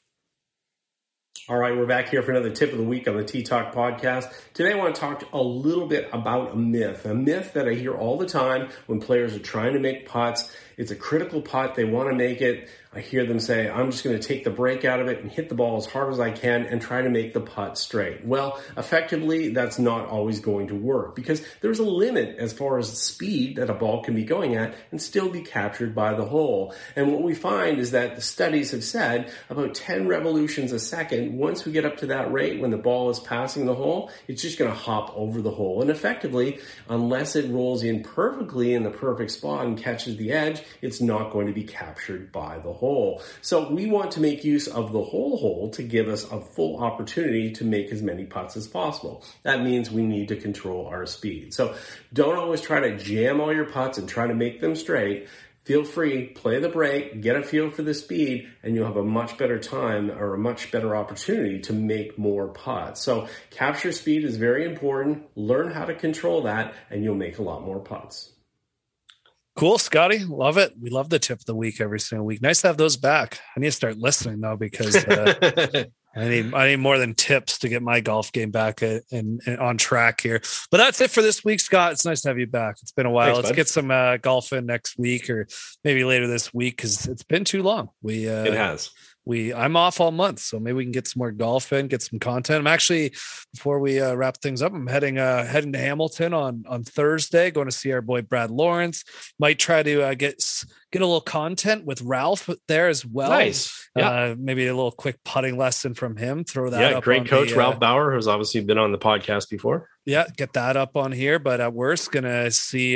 All right, we're back here for another tip of the week on the Tee Talk podcast. Today I want to talk a little bit about a myth that I hear all the time when players are trying to make putts. It's a critical putt. They want to make it. I hear them say, I'm just going to take the break out of it and hit the ball as hard as I can and try to make the putt straight. Well, effectively, that's not always going to work because there's a limit as far as the speed that a ball can be going at and still be captured by the hole. And what we find is that the studies have said about 10 revolutions a second, once we get up to that rate, when the ball is passing the hole, it's just going to hop over the hole. And effectively, unless it rolls in perfectly in the perfect spot and catches the edge, it's not going to be captured by the hole. So we want to make use of the whole hole to give us a full opportunity to make as many putts as possible. That means we need to control our speed. So don't always try to jam all your putts and try to make them straight. Feel free, play the break, get a feel for the speed, and you'll have a much better time or a much better opportunity to make more putts. So capture speed is very important. Learn how to control that, and you'll make a lot more putts. Cool, Scotty. Love it. We love the tip of the week every single week. Nice to have those back. I need to start listening though, because I need more than tips to get my golf game back and on track here. But that's it for this week, Scott. It's nice to have you back. It's been a while. Let's get some golf in next week or maybe later this week because it's been too long. It has. I'm off all month, so maybe we can get some more golf in, get some content. I'm actually, before we wrap things up, I'm heading to Hamilton on Thursday, going to see our boy Brad Lawrence. Might try to get a little content with Ralph there as well. Nice. Yeah. Maybe a little quick putting lesson from him. Throw that up. Yeah, great coach Ralph Bauer, who's obviously been on the podcast before. Yeah, get that up on here. But at worst, gonna see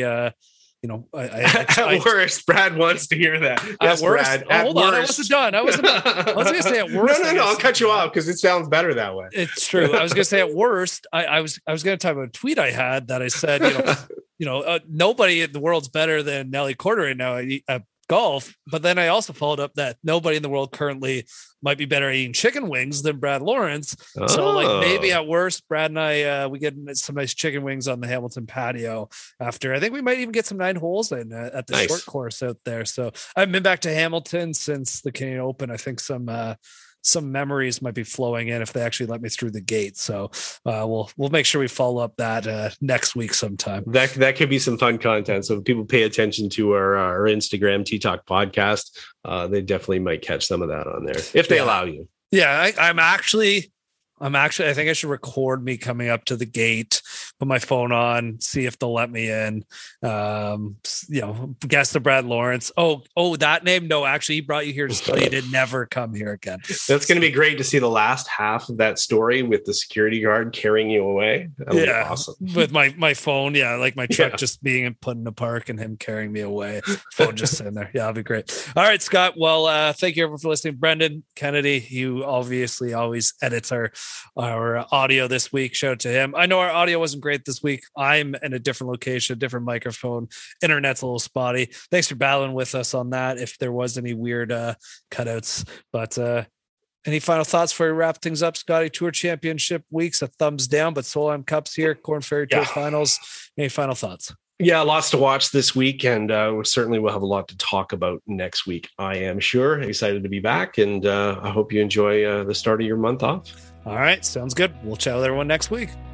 at worst, Brad wants to hear that. Yes, at worst, Brad, hold on, I wasn't done. I was going to say at worst. No, I'll cut you off because it sounds better that way. It's true. I was going to say at worst. I was going to talk about a tweet I had that I said, nobody in the world's better than Nelly Korda right now at golf. But then I also followed up that nobody in the world currently might be better at eating chicken wings than Brad Lawrence. Oh. So maybe at worst, Brad and I, we get some nice chicken wings on the Hamilton patio after. I think we might even get some 9 holes in at the short course out there. So I've been back to Hamilton since the Canadian Open. I think some memories might be flowing in if they actually let me through the gate. So we'll make sure we follow up that next week sometime. That could be some fun content. So if people pay attention to our Instagram Tee Talk podcast, they definitely might catch some of that on there if they allow you. Yeah, I'm actually, I think I should record me coming up to the gate, put my phone on, see if they'll let me in. Guess the Brad Lawrence. Oh, that name? No, actually, he brought you here to tell you to never come here again. That's going to be great to see the last half of that story with the security guard carrying you away. That would be awesome. With my phone, like my truck just being put in the park and him carrying me away. Phone just sitting there. Yeah, that'll be great. All right, Scott. Well, thank you everyone for listening. Brendan Kennedy, you obviously always edits our our audio this week. Shout out to him. I know our audio wasn't great this week. I'm in a different location, different microphone. Internet's a little spotty. Thanks for battling with us on that if there was any weird cutouts. But any final thoughts before we wrap things up? Scotty, Tour Championship weeks, a thumbs down, but Solheim Cup's here, Corn Ferry Tour Finals. Any final thoughts? Yeah, lots to watch this week, and we certainly will have a lot to talk about next week. I am sure. Excited to be back, and I hope you enjoy the start of your month off. All right, sounds good. We'll chat with everyone next week.